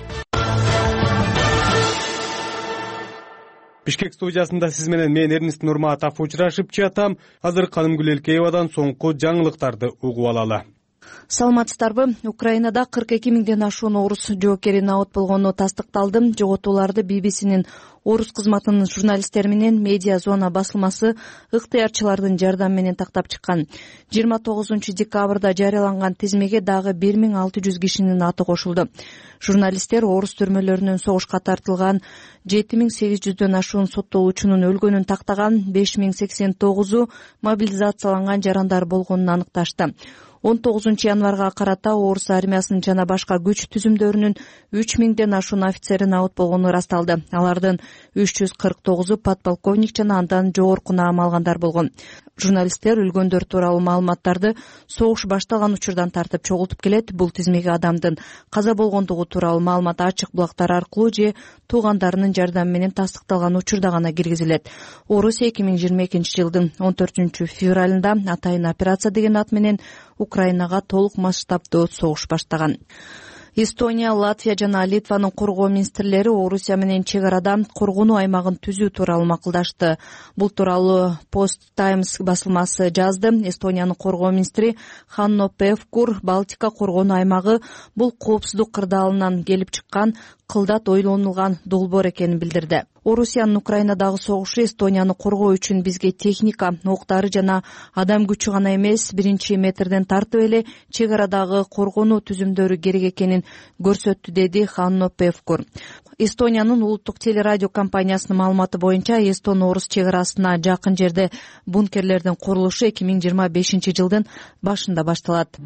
Бишкек студиясында сиз менен мен Эрнест Нурматов учурашып жатам. Азыр Канымгүл Элкеевадан соңку жаңылыктарды угуп алалы. Саламатсыздарбы? Украинада кырк эки миңден ашуун орус жоокери наот болгону тастыкталды. Жоготууларды би би синин орус кызматынын журналисттери менен Медиа Зона басылмасы ыктыярчылардын жардамы менен тактап чыккан. жыйырма тогузунчу декабрда жарыяланган тизмеге дагы бир миң алты жүз кишинин аты кошулду. Журналисттер орус түрмөлөрүнөн согушка тартылган жети миң сегиз жүздөн ашуун соттолуучунун өлгөнүн тактаган, беш миң сексен тогузу мобилизацияланган жарандар болгонун аныкташты. он тогузунчу январга карата орус армиясынын жана башка күч түзүмдөрүнүн үч миңден ашуун офицери наот болгону ырасталды. Алардын үч жүз кырк тогузу подполковник жана андан жогорку наам алгандар болгон. Журналисттер өлгөндөр тууралуу маалыматтарды согуш башталган учурдан тартып чогултуп келет. Бул тизмеге адамдын каза болгондугу тууралуу маалымат ачык булактар аркылуу же туугандарынын жардамы менен тастыкталган учурда гана киргизилет. Орусия эки миң жыйырма экинчи жылдын он төртүнчү февралында атайын операция деген ат менен Украинага толук масштабдуу согуш баштаган. Эстония, Латвия жана Литванын коргоо министрлери Орусия менен чек арада коргонуу аймагын түзүү тууралуу макулдашты. Бул тууралуу Post Times басылмасы жазды. Эстониянын коргоо министри Ханно Певкур Балтика коргонуу аймагы бул коопсуздук кырдаалынан келип чыккан кылдат ойлонулган долбоор экенин билдирди. Орусиянын Украинадагы согушу Эстонияны коргоо үчүн бизге техника, октары жана адам күчү гана эмес, биринчи метрден тартып эле чек арадагы коргонуу түзүмдөрү керек экенин көрсөттү, деди Ханно Певкур. Эстониянын улуттук телерадио компаниясынын маалыматы боюнча Эстон-орус чек арасына жакын жерде бункерлердин курулушу эки миң жыйырма бешинчи жылдын башында башталат.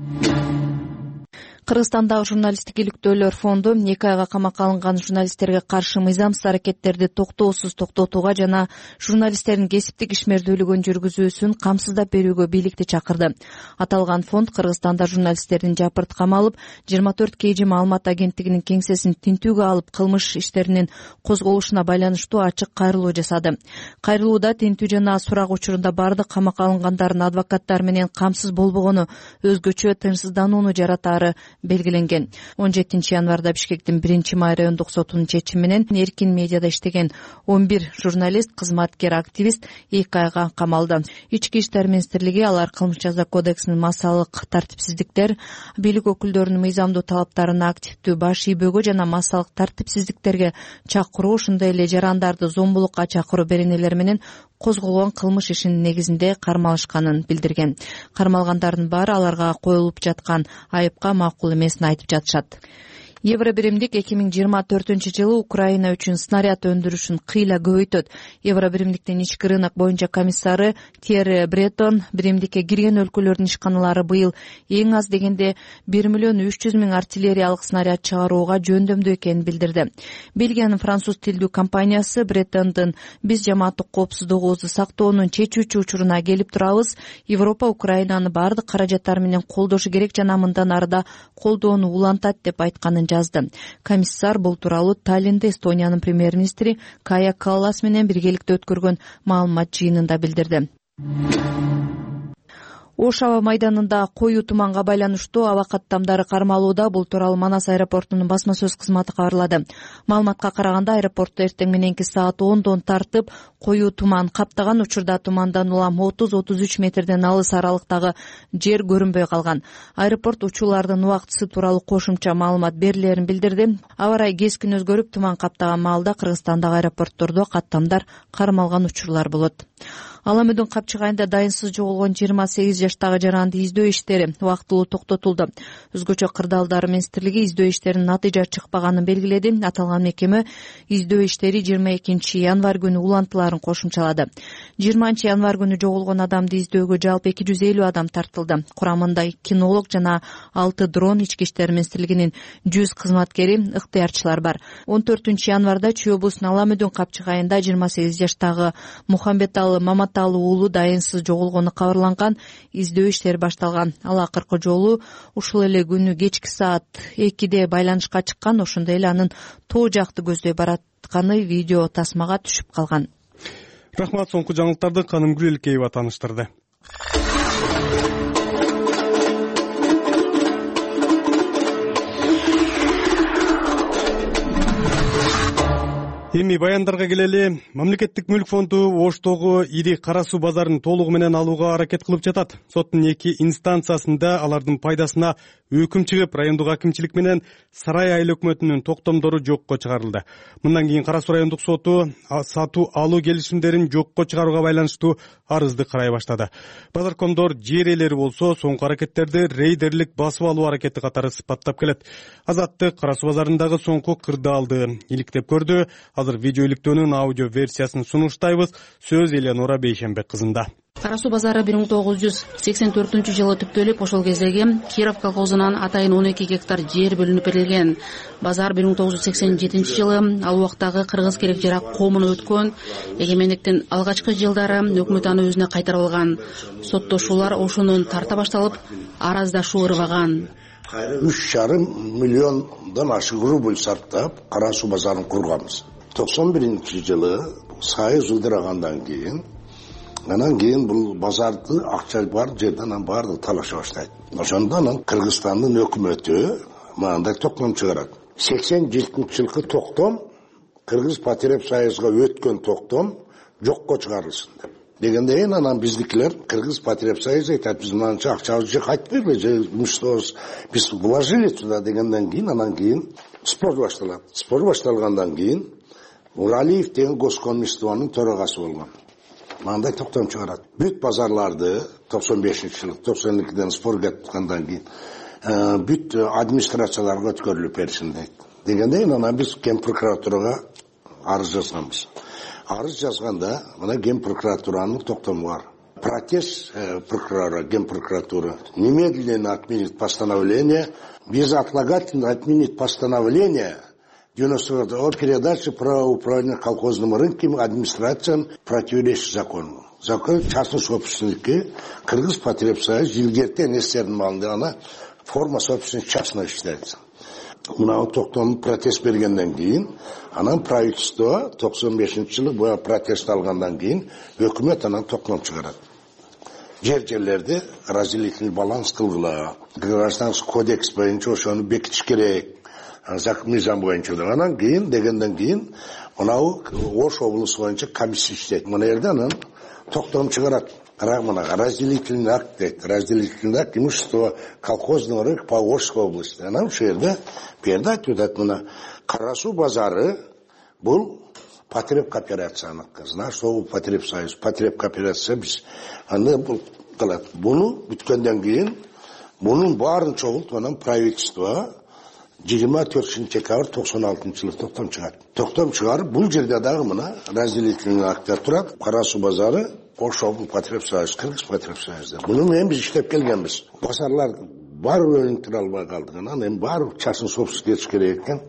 Кыргызстандагы журналисттик иликтөөлөр фонду эки айга камакка алынган журналисттерге каршы мыйзамсыз аракеттерди токтоосуз токтотууга жана журналисттердин кесиптик ишмердүүлүгүн жүргүзүүсүн камсыздап берүүгө бийликти чакырды. Аталган фонд Кыргызстанда журналисттердин жапырт камалып, жыйырма төрт кей жи маалымат агенттигинин кеңсесин тинтүүгө алып, кылмыш иштеринин козголушуна байланыштуу ачык кайрылуу жасады. Кайрылууда тинтүү жана сурак учурунда бардык камакка алынгандардын адвокаттары менен камсыз болбогону, өзгөчө тынчсызданууну жаратаары белгиленген. он жетинчи январда Бишкектин биринчи май райондук сотунун чечими менен эркин медиада иштеген он бир журналист, кызматкер, активист эки айга камалды. Ички иштер министрлиги алар кылмыш жаза кодексинин массалык тартипсиздиктер, бийлик өкүлдөрүнүн мыйзамдуу талаптарына активдүү баш ийбөөгө жана массалык тартипсиздиктерге чакыруу, ошондой эле жарандарды зомбулукка чакыруу беренелери менен козголгон кылмыш ишинин негизинде кармалышканын билдирген. Кармалгандардын баары аларга коюлуп жаткан айыпка макул эмесин айтып жатышат. Евробиримдик эки миң жыйырма төртүнчү жылы Украина үчүн снаряд өндүрүшүн кыйла көбөйтөт. Евробиримдиктин ички рынок боюнча комиссары Тьерри Бретон биримдикке кирген өлкөлөрдүн ишканалары быйыл эң аз дегенде бир миллион үч жүз миң артиллериялык снаряд чыгарууга жөндөмдүү экенин билдирди. Бельгиянын француз тилдүү компаниясы Бретондун биз жамааттык коопсуздугубузду сактоонун чечүүчү учуруна келип турабыз. Европа Украинаны бардык каражаттар менен колдошу керек жана мындан арыда колдоону улантат деп айтканын жазды. Комиссар бул тууралуу Таллинде Эстониянын премьер-министри Кая Каллас менен биргеликте өткөргөн маалымат жыйынында билдирди. Ош аба майданында коюу туманга байланыштуу аба каттамдары кармалууда. Бул тууралуу Манас аэропортунун басма сөз кызматы кабарлады. Маалыматка караганда аэропортто эртең мененки саат ондон тартып коюу туман каптаган. Учурда тумандан улам отуз отуз үч метрден алыс аралыктагы жер көрүнбөй калган. Аэропорт учуулардын убактысы тууралуу кошумча маалымат берилерин билдирди. Аба ырайы кескин өзгөрүп, туман каптаган маалда Кыргызстандагы аэропорттордо каттамдар кармалган учурлар болот. Ала-Мөдөн капчыгайында дайынсыз жоголгон жыйырма сегиз жаштагы жаранды издөө иштери убактылуу токтотулду. Өзгөчө кырдаалдары министрлиги издөө иштеринин натыйжа чыкпаганын белгиледи. Аталган мекеме издөө иштери жыйырма экинчи январь күнү улантыларын кошумчалады. жыйырманчы январь күнү жоголгон адамды издөөгө жалпы эки жүз элүү адам тартылды. Курамында кинолог жана алты дрон, ички иштер министрлигинин жүз кызматкери, ыктыярчылар бар. он төртүнчү январда Чүй облусунун Ала-Мөдөн капчыгайында жыйырма сегиз жаштагы Мухамбеталы Маматалы уулу дайынсыз жоголгону кабарланган. Издөө иштери башталган. Ал акыркы жолу ушул эле күнү кечки саат экиде байланышка чыккан. Ошондой эле анын тоо жакты көздөй баратканы видео тасмага түшүп калган. Рахмат, соңку жаңылыктарды Каным Гүлелкеева тааныштырды. Эми баяндарга келели. Мамлекеттик мүлк фонду Оштогу ири кара суу базарын толугу менен алууга аракет кылып жатат. Соттун эки инстанциясында алардын пайдасына өкүм чыгып, райондук акимчилик менен Сарай айыл өкмөтүнүн токтомдору жокко чыгарылды. Мындан кийин Кара суу райондук соту сатуу алуу келишимдерин жокко чыгарууга байланыштуу арызды карай баштады. Базаркондор жер ээлери болсо соңку аракеттерди рейдерлик басып алуу аракети катары сыпаттап келет. Азаттык Кара суу базарындагы соңку кырдаалды иликтеп көрдү. Азыр видео иликтөөнүн аудио версиясын сунуштайбыз. Сөз Элеонора Бейшенбек кызында. Кара суу базары бир миң тогуз жүз сексен төртүнчү жылы түптөлүп, ошол кездеги Киров колхозунан атайын он эки гектар жер бөлүнүп берилген. Базар бир миң тогуз жүз сексен жетинчи жылы ал убактагы кыргыз керек жарак коомуна өткөн. Эгемендиктин алгачкы жылдары өкмөт аны өзүнө кайтарып алган. Соттошуулар ошонун тарта башталып, араздашуу ырбаган. үч жарым миллиондон ашык рубль сарптап Кара суу базарын курганбыз. токсон биринчи жылы сайыз ыдырагандан кийин анан кийин бул базарды акча бар жерден анан баардыгы талаша баштайт. Ошондо анан Кыргызстандын өкмөтү мындай токтом чыгарат. сексен жетинчи жылкы токтом Кыргыз Патреб Союзга өткөн токтом жокко чыгарылсын деп. Дегенде кийин анан биздикилер Кыргыз Патреб Союз айтат, биз мынанча акчабызды же кайтпайлы, же биз вложили туда дегенден кийин анан кийин спор башталат. Спор башталгандан кийин Уралиев деген госкомиствонун төрагасы болгон. Мындай токтом чыгарат. Бүт базарларды токсон бешинчи жылы токсон экиден спор кеткендан кийин бүт администрацияларга өткөрүлүп берсин дейт. Дегенде кийин анан биз Ген прокуратурага арыз жазганбыз. Арыз жазганда мына Ген прокуратуранын токтому бар. Протест прокурора Ген прокуратура немедленно отменит постановление, безотлагательно отменит постановление о передаче права управления колхозным рынком администрациям противоречит закону. Закон частной собственники Кыргыз Патреб Союз илгертен эстердин малында ана форма собственности частная считается. Мына токтом протест бергенден кийин анан правительство токсон бешинчи жылы боя протест алгандан кийин өкмөт анан токтом чыгарат. Жер жерлерди разделительный баланс кылгыла. Гражданский кодекс боюнча ошону бекитиш керек. Мыйзам боюнча анан кийин дегенден кийин мынау Ош облусу боюнча комиссия иштейт. Мына жерде анан токтом чыгарат. Мына разделительный акт дейт. Разделительный акт имущество колхозного рынка по Ошской области. Анан ушул жерде передать өтөт. Мына Кара суу базары бул Патреб кооперацияныкы. Знаешь, что бул Патреб Союз, Патреб кооперация биз аны бул кылат. Буну бүткөндөн кийин мунун баарын чогултуп анан правительство жыйырма төртүнчү декабрь токсон алтынчы жылы токтом чыгат. Токтом чыгарып бул жерде дагы мына разделительный акттар турат. Кара суу базары Ош облусу Патреб Союз, Кыргыз Патреб Союз. Муну менен биз иштеп келгенбиз. Базарлар бар өнүктүрө албай калдык. Анан эми баары частный собственность кетиш керек экен.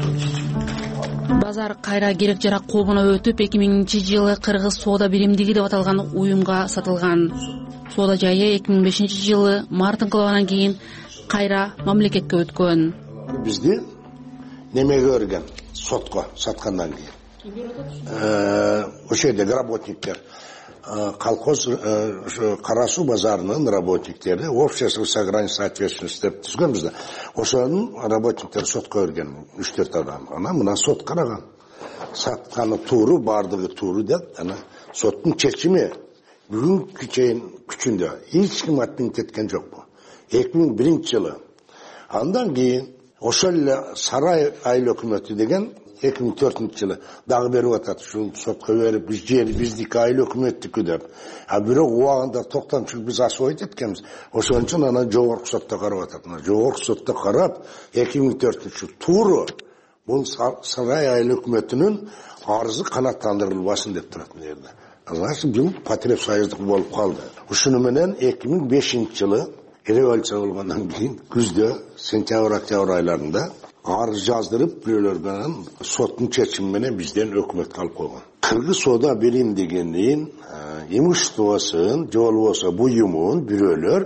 Базар кайра керек жарак коомуна өтүп, эки миңинчи жылы Кыргыз соода биримдиги деп аталган уюмга сатылган. Соода жайы эки миң бешинчи жылы март инкылабынан кийин кайра мамлекетке өткөн. Бизди немеге берген? Сотко саткандан кийин. Ошол жердеги работниктер колхоз Кара суу базарынын работниктери общество с ограниченной ответственностью деп түзгөнбүз да. Ошонун работниктери сотко берген үч төрт адам. Анан мына сот караган. Сатканы тууру, бардыгы тууру деп, анан соттун чечими бүгүнкү чейин күчүндө. Эч ким отменить эткен жок бу. эки миң биринчи жылы. Андан кийин ошол эле сарай айыл өкмөтү деген эки миң төртүнчү жылы дагы берип атат, ушул сотко берип биз жер биздики айыл өкмөттүкү деп. А бирок убагында токтомчулук биз асыбайт эткенбиз. Ошон үчүн анан жогорку сотто карап атат. Жогорку сотто карап эки миң төртүнчү туура бул сарай айыл өкмөтүнүн арызы канааттандырылбасын деп турат мына жерде. Значит, бул Потребсоюздук болуп калды. Ушуну менен эки миң бешинчи жылы революция болгондон кийин күздө сентябрь октябрь айларында арыз жаздырып бирөөлөр менен соттун чечими менен бизден өкмөткө алып койгон. Кыргыз соода биримдигинин имуществосун же болбосо буюмун бирөөлөр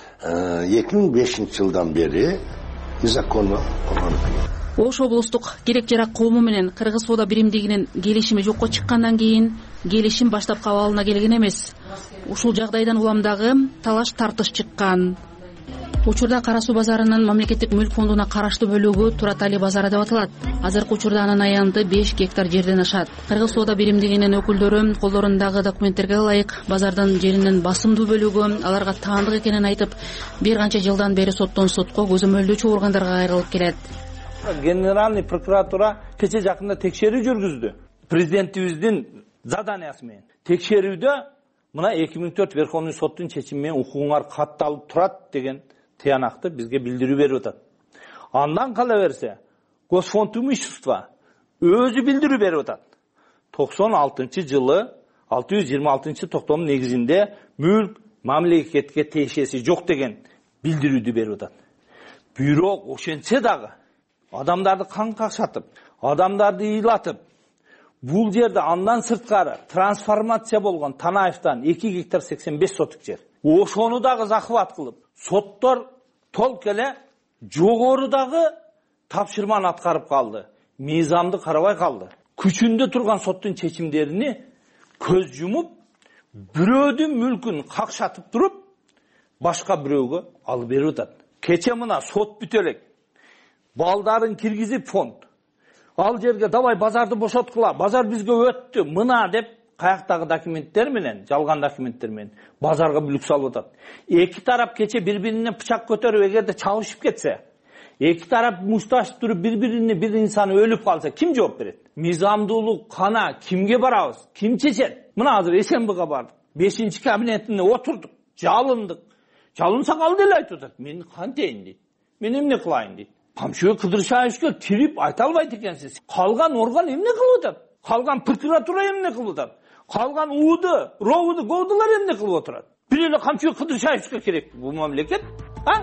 эки миң бешинчи жылдан бери незаконно колдонуп келет. Ош облустук керек жарак коому менен Кыргыз соода биримдигинин келишими жокко чыккандан кийин келишим баштапкы абалына келген эмес. Ушул жагдайдан улам дагы талаш тартыш чыккан. Учурда Кара суу базарынын мамлекеттик мүлк фондуна караштуу бөлүгү Туратали базары деп аталат. Азыркы учурда анын аянты беш гектар жерден ашат. Кыргыз соода биримдигинин өкүлдөрү колдорундагы документтерге ылайык базардын жеринин басымдуу бөлүгү аларга таандык экенин айтып, бир канча жылдан бери соттон сотко көзөмөлдөөчү органдарга кайрылып келет. Генеральный прокуратура кече жакында текшерүү жүргүздү. Президентибиздин заданиясы менен. Текшерүүдө мына эки миң төрт Верховный соттун чечими менен укугуңар катталып турат деген тыянакты бизге билдирүү берип атат. Андан кала берсе, Госфонд имущества өзү билдирүү берип атат. токсон алтынчы жылы алты жүз жыйырма алтынчы токтомдун негизинде мүлк мамлекетке тиешеси жок деген билдирүүдү берип атат. Бирок ошентсе дагы адамдарды кан какшатып, адамдарды ыйлатып, бул жерде андан сырткары трансформация болгон Танаевден эки гектар сексен беш сотук жер. Ошону дагы захват кылып, соттор толк эле жогорудагы тапшырманы аткарып калды. Мыйзамды карабай калды. Күчүндө турган соттун чечимдерини көз жумуп, бирөөдүн мүлкүн какшатып туруп, башка бирөөгө алып берип атат. Кече мына сот бүтө элек. Балдарын киргизип фонд. Ал жерге давай базарды бошоткула, базар бизге өттү, мына деп каяктагы документтер менен, жалган документтер менен базарга бүлүк салып атат. Эки тарап кече бири-бирине пычак көтөрүп эгерде чабышып кетсе, эки тарап мушташып туруп бири-бирине бир инсан өлүп калса, ким жооп берет? Мыйзамдуулук кана кимге барабыз? Ким чечет? Мына азыр Эсенбиге бардык. бешинчи кабинетине отурдук, жалындык. Жалынсак ал деле айтып атат. Мен кантейин дейт. Мен эмне кылайын дейт. Камчыбек Кыдыршаевичке тирип айта албайт экенсиз. Калган орган эмне кылып атат? Калган прокуратура эмне кылып атат? Калган УУД, РОУД, ГОВДлар эмне кылып отурат? Бир эле Камчыбек Кыдыршаевичке керек бул мамлекет, а?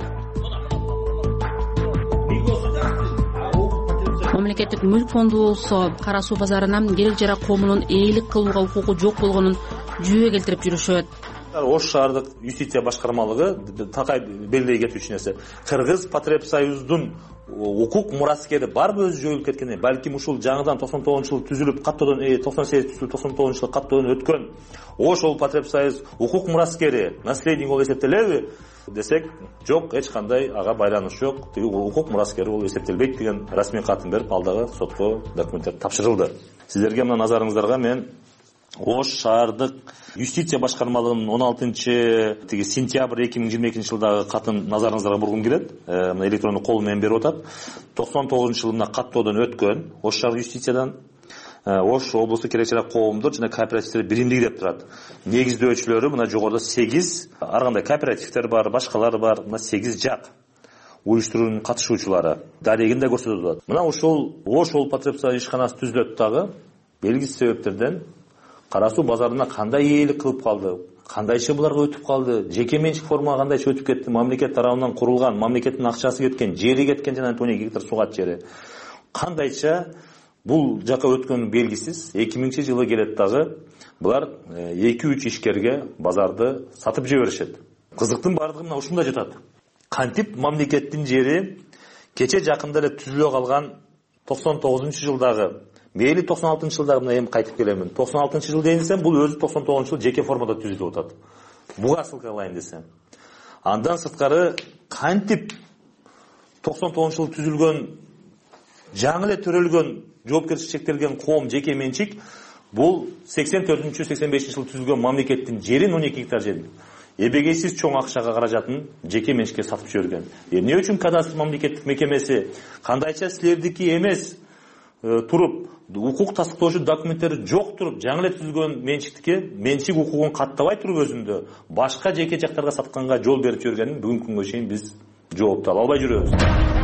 Мамлекеттик мүлк фонду болсо Кара суу базарынан керек жарак коомунун ээлик кылууга укугу жок болгонун жүйө келтирип жүрүшөт. Ош шаардык юстиция башкармалыгы такай белгилей кетүүчү нерсе. Кыргыз Потребсоюздун укук мураскери барбы өзү жоюлуп кеткен? Балким ушул жаңыдан токсон тогузунчу жылы түзүлүп, каттоодон токсон сегиз түзүлүп, токсон тогузунчу жылы каттоодон өткөн Ош ол Потребсоюз укук мураскери, наследник болуп эсептелеби десек, жок, эч кандай ага байланыш жок. Тиги укук мураскери болуп эсептелбейт деген расмий катын берип, ал дагы сотко документтер тапшырылды. Сиздерге мына назарыңыздарга мен Ош шаардык юстиция башкармалыгынын он алтынчы тиги сентябрь эки миң жыйырма экинчи жылдагы катын назарыңыздарга бургум келет. Мына электрондук кол менен берип атат. токсон тогузунчу жылы мына каттоодон өткөн Ош шаар юстициядан Ош облустук керек жарак коомдор жана кооперативдер биримдиги деп турат. Негиздөөчүлөрү мына жогоруда сегиз, ар кандай кооперативдер бар, башкалар бар, мына сегиз жак уюштуруунун катышуучулары. Дарегинде көрсөтүп атат. Мына ушул Ош ол Потребсоюз ишканасы түзүлөт дагы белгисиз себептерден Кара суу базарына кандай ээлик кылып калды, кандайча буларга өтүп калды, жеке менчик формага кандайча өтүп кетти, мамлекет тарабынан курулган, мамлекеттин акчасы кеткен, жери кеткен жана он эки гектар сугат жери. Кандайча бул жака өткөнү белгисиз. эки миңинчи жылы келет дагы булар эки үч ишкерге базарды сатып жиберишет. Кызыктын бардыгы мына ушунда жатат. Кантип мамлекеттин жери кече жакында эле түзүлө калган токсон тогузунчу жылдагы Мейли токсон алтынчы жылдагы мына эми кайтып келемин. токсон алтынчы жыл дейин десем, бул өзү токсон тогузунчу жылы жеке формада түзүлүп атат. Буга ссылка кылайын десем. Андан сырткары кантип токсон тогузунчу жылы түзүлгөн, жаңы эле төрөлгөн, жоопкерчилик чектелген коом жеке менчик, бул сексен төртүнчү сексен бешинчи жылы түзүлгөн мамлекеттин жерин он эки гектар жерин эбегейсиз чоң акчага каражатын жеке менчикке сатып жиберген. Эмне үчүн кадастр мамлекеттик мекемеси кандайча силердики эмес туруп, укук тастыктоочу документтери жок туруп, жаңы эле түзүлгөн менчиктикке менчик укугун каттабай туруп өзүндө башка жеке жактарга сатканга жол берип жибергенин бүгүнкү күнгө чейин биз жоопту ала албай жүрөбүз.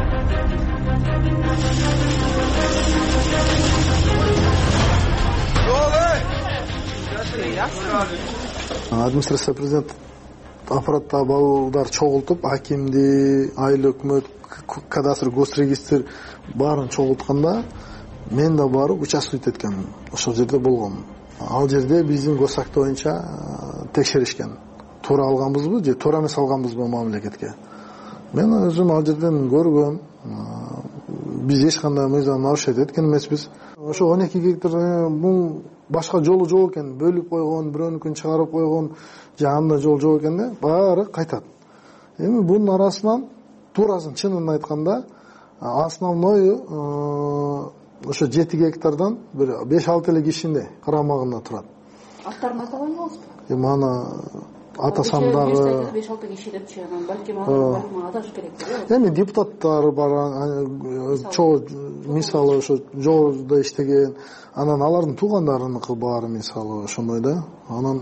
Администрация президент аппараттагы балдар чогултуп, акимди, айыл өкмөт, кадастр, госрегистр баарын чогултканда мен да барып участвовать эткенмин. Ошол жерде болгонмун. Ал жерде биздин госакты боюнча текшеришкен. Туура алганбызбы же туура эмес алганбызбы мамлекетке. Мен өзүм ал жерден көргөм. Биз эч кандай мыйзам нарушать эткен эмеспиз. Ошо он эки гектар бул башка жолу жок экен, бөлүп койгон, бирөөнүкүн чыгарып койгон, жанында жол жок экен да, баары кайтат. Эми бунун арасынан туурасын чынын айтканда, основной ошо жети гектардан бир беш алты эле кишинин карамагында турат. Аттарын ата койбойсузбу? Эми аны атасам дагы беш алты киши деп чыган, балки мага адаш керек. Эми депутаттар бар, чоо мисалы ошо жогоруда иштеген, анан алардын туугандарыныкы баары мисалы ошондой да. Анан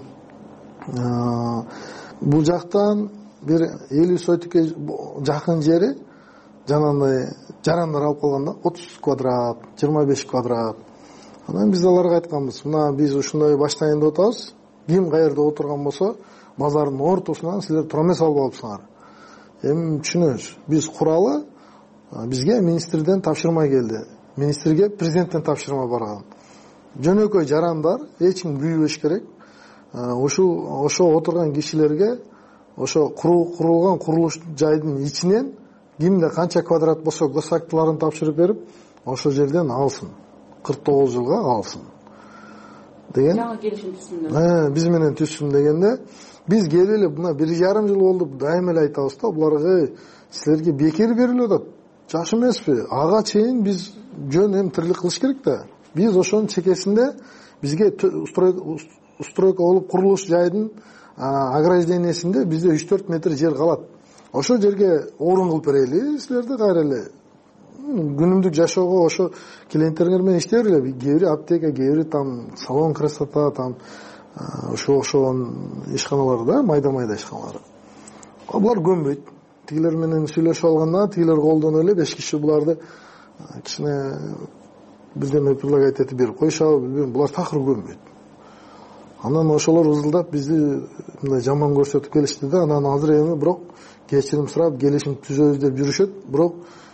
бул жактан бир элүү сотикке жакын жери жанагындай жарандар алып калганда отуз квадрат, жыйырма беш квадрат. Анан биз аларга айтканбыз, мына биз ушундай баштайын деп атабыз. Ким каерде отурган болсо, базардын ортосунан силер тура эмес алып алыпсыңар. Эми түшүнөбүз. Биз куралы бизге министрден тапшырма келди. Министрге президенттен тапшырма барган. Жөнөкөй жарандар, эч ким күйбөш керек. Ошо ошо отурган кишилерге ошо курулган курулуш жайдын ичинен кимде канча квадрат болсо госактыларын тапшырып берип, ошол жерден алсын. кырк тогуз жылга алсын. Деген. Жаңы келишим түзсүн. Э, биз менен түзсүн дегенде, биз келели мына бир жарым жыл болду, дайым эле айтабыз да, буларга силерге бекер берилип атат. Жакшы эмеспи? Ага чейин биз жөн эми тирлик кылыш керек да. Биз ошонун чекесинде бизге устройка болуп курулуш жайдын ограждениесинде бизде үч төрт метр жер калат. Ошол жерге орун кылып берели, силерди кайра эле күнүмдүк жашоого ошо клиенттериңер менен иштей бергиле. Кээ бири аптека, кээ бири там салон красота, там ошо ошон ишканалар да, майда-майда ишканалар. Булар көнбөйт. Тигилер менен сүйлөшүп алганда, тигилер колдоно эле беш киши буларды кичине бирдеме предлагать этип берип коюшабы, билбейм, булар такыр көнбөйт. Анан ошолор ызылдап бизди мындай жаман көрсөтүп келишти да, анан азыр эми бирок кечирим сурап келишим түзөбүз деп жүрүшөт, бирок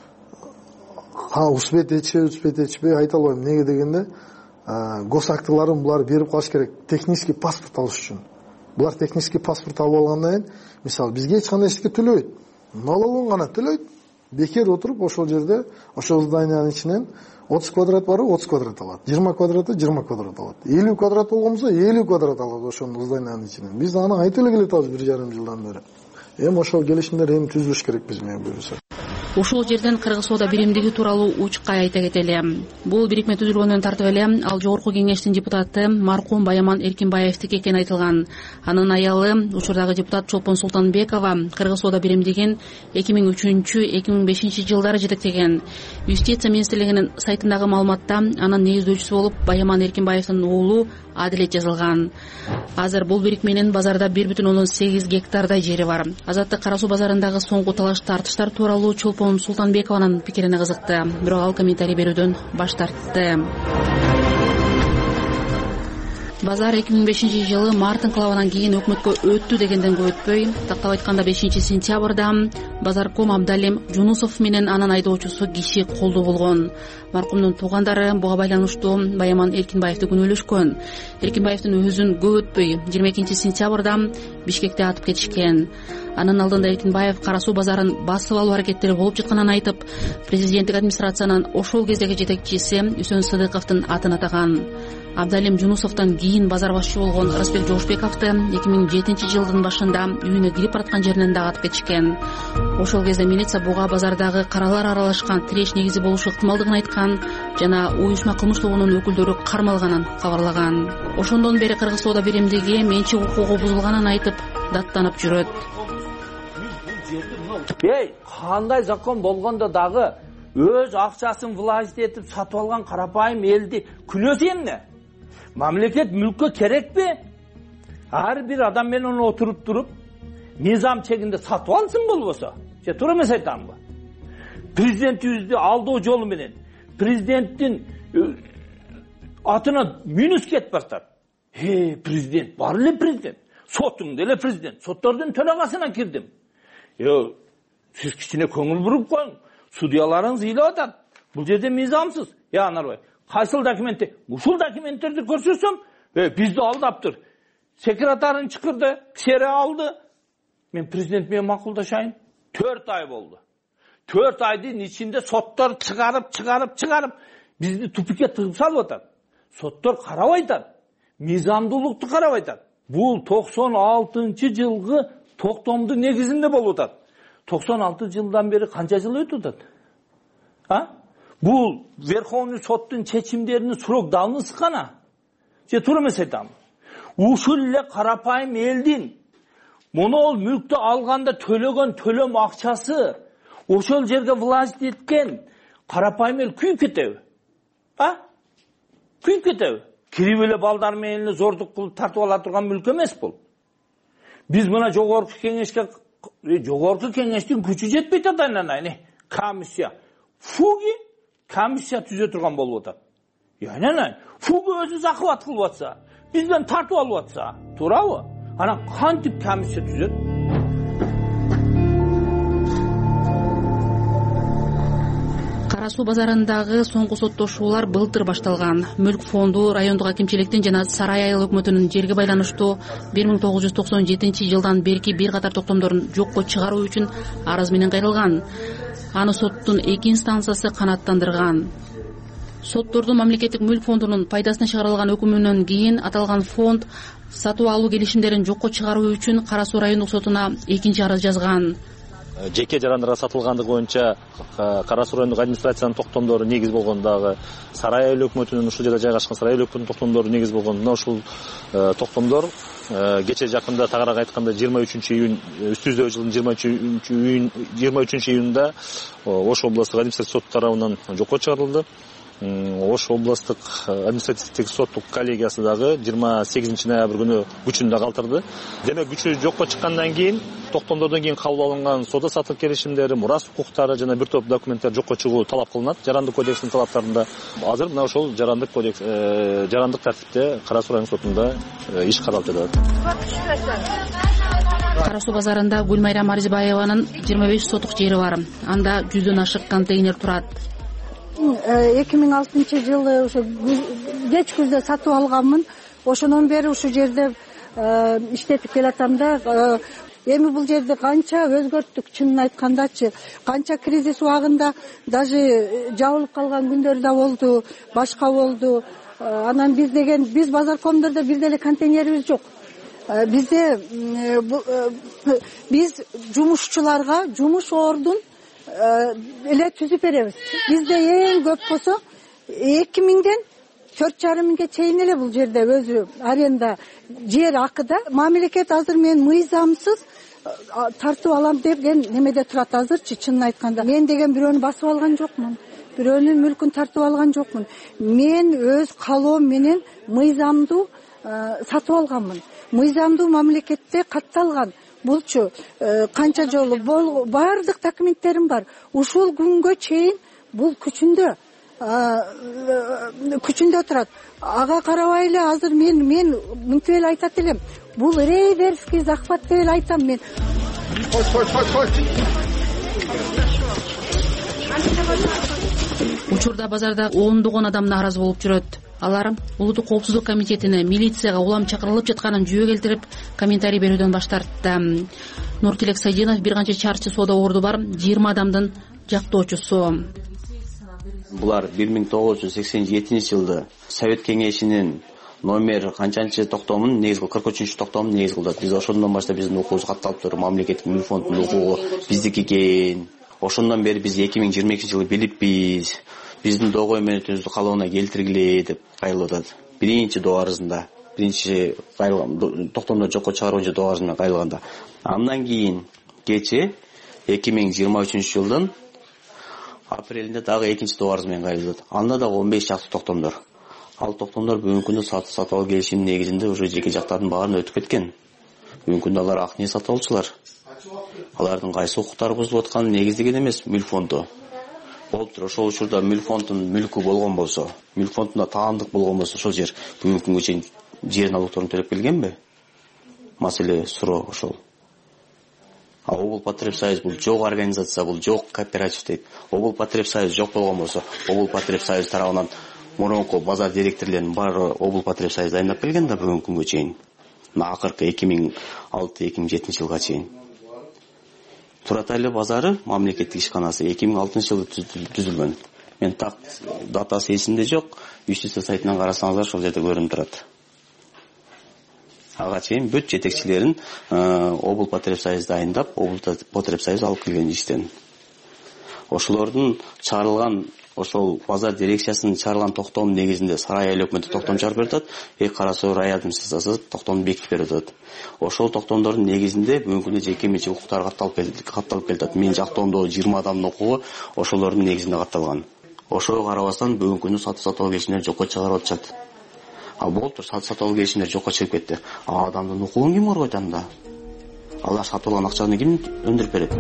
успеть этишпей, успеть этишпей айта албайм. Неге дегенде, госактыларын булар берип калыш керек, технический паспорт алыш үчүн. Булар технический паспорт алып алгандан кийин, мисалы, бизге эч кандай эчтеке төлөбөйт. Налогун гана төлөйт. Бекер отуруп ошол жерде, ошол зданиянын ичинен отуз квадрат бар, отуз квадрат алат. жыйырма квадраты жыйырма квадрат алат. элүү квадрат болгон болсо элүү квадрат алат ошол зданиянын ичинен. Биз аны айтып эле келатабыз бир жарым жылдан бери. Эми ошол келишимдер эми түзүлүш керек биз менен буюрса. Ушул жерден Кыргыз соода биримдиги тууралуу учукка айта кетели. Бул бирикме түзүлгөндөн тартып эле ал жогорку кеңештин депутаты маркум Баяман Эркинбаевдики экени айтылган. Анын аялы, учурдагы депутат Чолпон Султанбекова Кыргыз соода биримдигин эки миң үчүнчү эки миң бешинчи жылдары жетектеген. Юстиция министрлигинин сайтындагы маалыматта анын негиздөөчүсү болуп Баяман Эркинбаевдин уулу Адилет жазылган. Азыр бул бирикменин базарда бир бүтүн ондон сегиз гектардай жери бар. Азаттык Кара Суу базарындагы соңку талаш тартыштар тууралуу Чолпон Султанбекованын пикирине кызыкты, бирок ал комментарий берүүдөн баш тартты. Базар эки миң бешинчи жылы март инкылабынан кийин өкмөткө өттү дегенден көп өтпөй, тактап айтканда бешинчи сентябрда Базарком Абдалим Жунусов менен анын айдоочусу киши колдоо болгон. Маркумдун туугандары буга байланыштуу Баяман Эркинбаевди күнөөлөшкөн. Эркинбаевдин өзүн көп өтпөй жыйырма экинчи сентябрда Бишкекте атып кетишкен. Анын алдында Эркинбаев Кара Суу базарын басып алуу аракеттери болуп жатканын айтып, президенттик администрациянын ошол кездеги жетекчиси Үсөн Сыдыковдун атын атаган. Абдалим Жунусовдон кийин базар башчы болгон Рысбек Жошбековду эки миң жетинчи жылдын башында үйүнө кирип бараткан жеринен дагы атып кетишкен. Ошол кезде милиция буга базардагы каралар аралашкан тиреш негизи болушу ыктымалдыгын айткан жана уюшма кылмыш тобунун өкүлдөрү кармалганын кабарлаган. Ошондон бери Кыргыз соода биримдиги менчик укугу бузулганын айтып, даттанып жүрөт. Эй, кандай закон болгондо дагы өз акчасын власть этип сатып алган карапайым элди күнөөсү эмне? Мамлекет мүлккө керекпи? Ар бир адам менен отуруп туруп, мыйзам чегинде сатып алсын болбосо. Же туура эмес айтамбы? Президентибизди алдоо жолу менен президенттин атына минус кетип баратат. Э, президент, бар эле президент. Сотуң деле президент. Соттордун төрагасына кирдим. Yo, siz kişine köngül burup koyun. Судьяларыңыз ыйлап атат. Бул жерде мыйзамсыз. Я Анарбай, кайсыл документти? Ушул документтерди көрсөтсөм, э, бизди алдаптыр. Секретарын чакырды, ксере алды. Мен президент менен макулдашайын. төрт ай болду. төрт айдын ичинде соттор чыгарып, чыгарып, чыгарып бизди тупикке тыгып салып атат. Соттор карабай атат. Мыйзамдуулукту карабай атат. Бул токсон алтынчы жылгы токтомдун негизинде болуп атат. токсон алты жылдан бери канча жыл өтүп атат? А? Бул Верховный соттун чечимдеринин срок давности кана? Же туура эмес айтам? Ушул эле карапайым элдин монол мүлктү алганда төлөгөн төлөм акчасы ошол жерге власть эткен карапайым эл күйүп кетеби? А? Күйүп кетеби? Кирип эле балдар менен зордук кылып тартып ала турган мүлк эмес бул. Биз мына жогорку кеңешке жогорку кеңештин күчү жетпей атат. Комиссия. Фуги комиссия түзө турган болуп атат. Яна, фуги өзү захват кылып атса, бизден тартып алып атса, туурабы? Ана кантип комиссия түзөт? Кара суу базарындагы соңку соттошуулар былтыр башталган. Мүлк фонду райондук акимчиликтин жана Сарай айыл өкмөтүнүн жерге байланыштуу бир миң тогуз жүз токсон жетинчи жылдан берки бир катар токтомдорун жокко чыгаруу үчүн арыз менен кайрылган. Аны соттун эки инстанциясы канааттандырган. Соттордун мамлекеттик мүлк фондунун пайдасына чыгарылган өкүмүнөн кийин аталган фонд сатып алуу келишимдерин жокко чыгаруу үчүн Кара суу райондук сотуна экинчи арыз жазган. Жеке жарандарга сатылгандыгы боюнча Кара суу райондук администрациянын токтомдору негиз болгондагы Сарай айыл өкмөтүнүн ушул жерде жайгашкан Сарай айыл өкмөтүнүн токтомдору негиз болгондо ушул токтомдор кече жакында тагыраак айтканда жыйырма үчүнчү июнь үстүбүздөгү жылдын жыйырма үчүнчү июнунда Ош областтык административдик сот тарабынан жокко чыгарылды. Ош областтык административдик соттук коллегиясы дагы жыйырма сегизинчи ноябрь күнү күчүндө калтырды. Демек күчү жокко чыккандан кийин токтомдордон кийин кабыл алынган соода саттык келишимдери, мурас укуктары жана бир топ документтер жокко чыгуу талап кылынат. Жарандык кодекстин талаптарында азыр мына ошол жарандык кодекс жарандык тартипте Кара суу райондук сотунда иш каралып жатат. Кара суу базарында Гүлмайра Маризбаеванын жыйырма беш сотук жери бар. Анда жүздөн ашык контейнер турат. эки миң алтынчы жылы ошо кеч күздө сатып алганмын. Ошондон бери ушул жерде иштетип келатам да. Эми бул жерди канча өзгөрттүк, чынын айткандачы. Канча кризис убагында даже жабылып калган күндөр да болду, башка болду. Анан биз деген биз базаркомдордо бир деле контейнерибиз жок. Бизде биз жумушчуларга жумуш ордун эле түзүп беребиз. Бизде эң көп болсо эки миңден төрт жарым миңге чейин эле бул жерде өзү аренда жер акыда. Мамлекет азыр мен мыйзамсыз тартып алам деген немеде турат азырчы, чынын айтканда. Мен деген бирөөнү басып алган жокмун. Бирөөнүн мүлкүн тартып алган жокмун. Мен өз калоом менен мыйзамдуу сатып алганмын. Мыйзамдуу мамлекетте катталган. Булчу канча жолу бол бардык документтерим бар. Ушул күнгө чейин бул күчүндө күчүндө турат. Ага карабай эле азыр мен мен мынтип эле айтат элем. Бул рейдерский захват деп эле айтам мен. Учурда базарда ондогон адам нааразы болуп жүрөт. Алар улуттук коопсуздук комитетине, милицияга улам чакырылып жатканын жүйө келтирип, комментарий берүүдөн баш тартты. Нуртилек Сайдинов бир канча чарчы соода орду бар жыйырма адамдын жактоочусу. Булар бир миң тогуз жүз сексен жетинчи жылды Совет кеңешинин номер канчанчы токтомун негиз кылып кырк үчүнчү токтомун негиз кылды. Биз ошондон баштап биздин укугубуз катталыптыр. Мамлекеттик мүлк фондунун укугу биздики экен. Ошондон бери биз эки миң жыйырма экинчи жылы билипбиз. Биздин догой менетибизди калыбына келтиргиле деп кайрылып атат. Биринчи доо арызында. биринчи токтомдор жокко чыгаруучу доорасы менен кайрылганда. Андан кийин кечээ эки миң жыйырма үчүнчү жылдын апрелинде дагы экинчи доорасы менен кайрылды. Анда дагы он беш чакты токтомдор. Ал токтомдор бүгүнкү күндө сатып алуу келишиминин негизинде уже жеке жактардын баарын өтүп кеткен. Бүгүнкү күндө алар ак нерсе сатып алуучулар. Алардын кайсы укуктары бузулуп атканы негиздеген эмес мүлк фонду. Болуптур, ошол учурда мүлк фондунун мүлкү болгон болсо, мүлк фондунда таандык болгон болсо, ошол жер бүгүнкү күнгө чейин жер налогторун төлөп келгенби? Маселе суроо ошол. А облпотребсоюз бул жок организация, бул жок кооператив дейт. Облпотребсоюз жок болгон болсо, облпотребсоюз тарабынан мурунку базар директорлорунун баары облпотребсоюз дайындап келген да бүгүнкү күнгө чейин. Мына акыркы эки миң алты эки миң жетинчи жылга чейин. Туратайлы базары мамлекеттик ишканасы эки миң алтынчы жылы түзүлгөн. Мен так датасы эсимде жок. Юстиция сайтынан карасаңыздар ошол жерде көрүнүп турат. Ага чейин бүт жетекчилерин облпотребсоюз дайындап, облпотребсоюз алып келген иштен. Ошолордун чыгарылган ошол базар дирекциясынын чыгарылган токтомдун негизинде Сарай айыл өкмөтү токтом чыгарып берет, э Кара Суу рай администрациясы токтомду бекитип берет. Ошол токтомдордун негизинде бүгүнкү күндө жеке менчик укуктар катталып келди, катталып келет. Мен жактоомдогу жыйырма адамдын укугу ошолордун негизинде катталган. Ошого карабастан бүгүнкү күндө сатып алуу келишимдери жокко чыгарып атышат. А болуптур, сатып алуу келишимдери жокко чыгып кетти. А адамдын укугун ким коргойт анда? Алар сатып алган акчаны ким өндүрүп берет?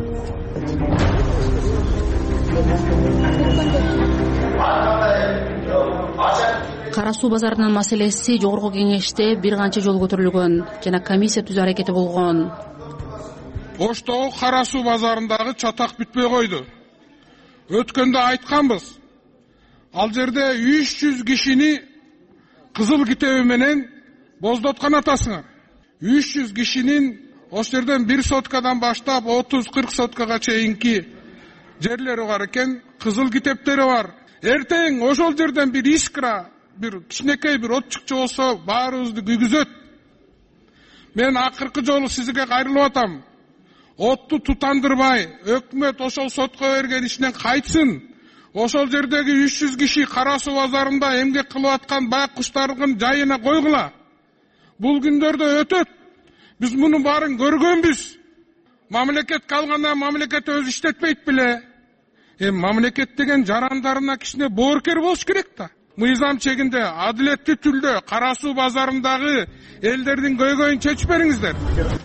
Кара Суу базарынын маселеси жогорку кеңеште бир канча жолу көтөрүлгөн жана комиссия түзүү аракети болгон. Оштогу Кара Суу базарындагы чатак бүтпөй койду. Өткөндө айтканбыз. Ал жерде үч жүз кишини кызыл китеби менен боздоткон атасыңар. үч жүз кишинин ошол жерден бир соткадан баштап отуз кырк соткага чейинки жерлери бар экен, кызыл китептери бар. Эртең ошол жерден бир искра, бир кичинекей бир от чыкчы болсо баарыбызды күйгүзөт. Мен акыркы жолу сизге кайрылып атам. Отту тутандырбай, өкмөт ошол сотко берген ишинен кайтсын. Ошол жердеги үч жүз киши Кара Суу базарында эмгек кылып аткан байкуштардын жайына койгула. Бул күндөрдө өтөт. Биз мунун баарын көргөнбүз. Мамлекет калганда мамлекет өзү иштетпейт беле. Эми мамлекет деген жарандарына кичине боорукер болуш керек да. Мыйзам чегинде, адилеттүү түрдө Кара Суу базарындагы элдердин көйгөйүн чечип бериңиздер.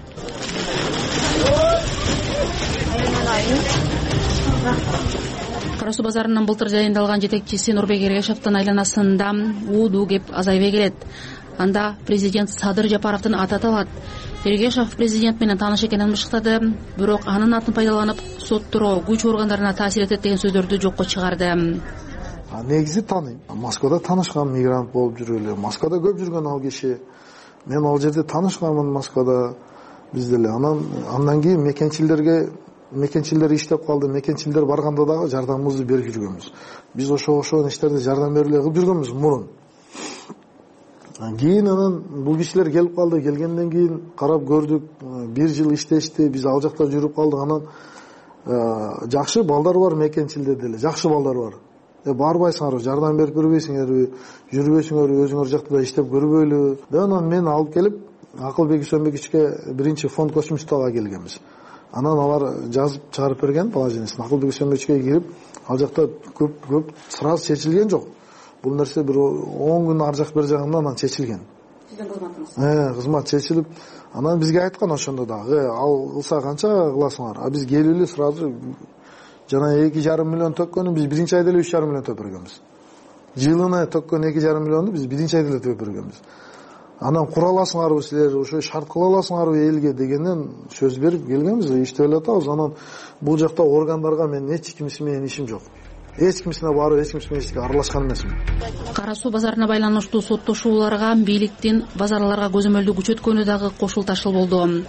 Кара Суу базарынын былтыр жайындалган жетекчиси Нурбек Эргешевдин айланасында уудуу кеп азайбай келет. Анда президент Садыр Жапаровдун аты аталат. Эргешев президент менен тааныш экенин мыштады, бирок анын атын пайдаланып соттуроо, күч органдарына таасир этет деген сөздөрдү жокко чыгарды. Негизи тааныйм. Москвада таанышкан, мигрант болуп жүрөлү. Москвада көп жүргөн ал киши. Мен ал жерде таанышканмын Москвада. Биз деле анан андан кийин мекенчилерге мекенчилер иштеп калды. Мекенчилер барганда дагы жардамыбызды берип жүргөнбүз. Биз ошо ошол иштерди жардам бериле кылып жүргөнбүз мурун. Кийин анан бул кишилер келип калды. Келгенден кийин карап көрдүк. Бир жыл иштешти. Биз ал жакта жүрүп калдык. Анан жакшы балдар бар мекенчилде деле. Жакшы балдар бар. Э барбайсыңарбы, жардам берип көрбөйсүңөрбү, жүрбөйсүңөрбү, өзүңөр жакта иштеп көрбөйлү. Анан мен алып келип Акылбек Үсөнбековичке биринчи фонд космостага келгенбиз. Анан алар жазып чыгарып берген положениесин. Акылбек Үсөнбековичке кирип, ал жакта көп көп сразу чечилген жок. Бул нерсе бир он күн ар жак бер жагында анан чечилген. Сиздин кызматыңыз? Э, кызмат чечилип, анан бизге айткан ошондо дагы, э, ал кылса канча кыласыңар? А биз келип эле сразу жана эки жарым миллион төккөнү биз биринчи айда эле үч жарым миллион төкөп бергенбиз. Жылына төккөн эки жарым миллионду биз биринчи айда эле төкөп бергенбиз. Анан кура аласыңарбы силер, ошо шарт кыла аласыңарбы элге дегенден сөз берип келгенбиз, иштеп эле атабыз. Анан бул жакта органдарга мен эч кимиси менен ишим жок. Эч кимисине барып, эч кимиси менен эчке аралашкан эмесмин. Кара Суу базарына байланыштуу соттошууларга бийликтин базарларга көзөмөлдү күчөткөнү дагы кошулташыл болду.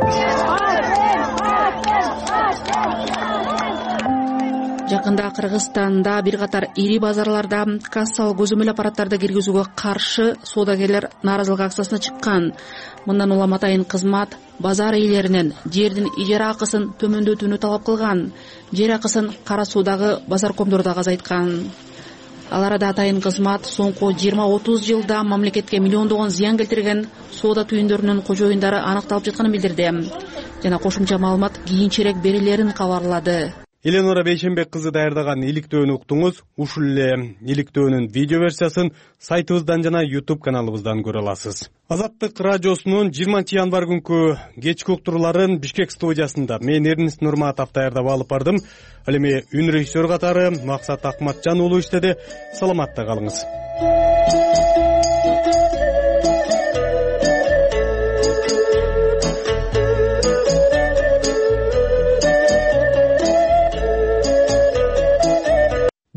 Жакында Кыргызстанда бир катар ири базарларда кассалык көзөмөл аппараттарды киргизүүгө каршы соодагерлер нааразылык акциясына чыккан. Мындан улам атайын кызмат базар ээлеринен жердин ижара акысын төмөндөтүүнү талап кылган. Жер акысын Кара Суудагы базар комдордогу азайткан. Ал арада атайын кызмат соңку жыйырма отуз жылда мамлекетке миллиондогон зыян келтирген соода түйүндөрүнүн кожоюндары аныкталып жатканын билдирди жана кошумча маалымат кийинчерээк берилерин кабарлады. Эленора Бейшенбек кызы даярдаган иликтөөнү уктуңуз. Ушул эле иликтөөнүн видео версиясын сайтыбыздан жана YouTube каналыбыздан көрө аласыз. Азаттык радиосунун жыйырманчы январь күнкү кечки уктурууларын Бишкек студиясында мен Эрнест Нурматов даярдап алып бардым. Ал эми үн режиссер катары Максат Акматжан уулу иштеди. Саламатта калыңыз.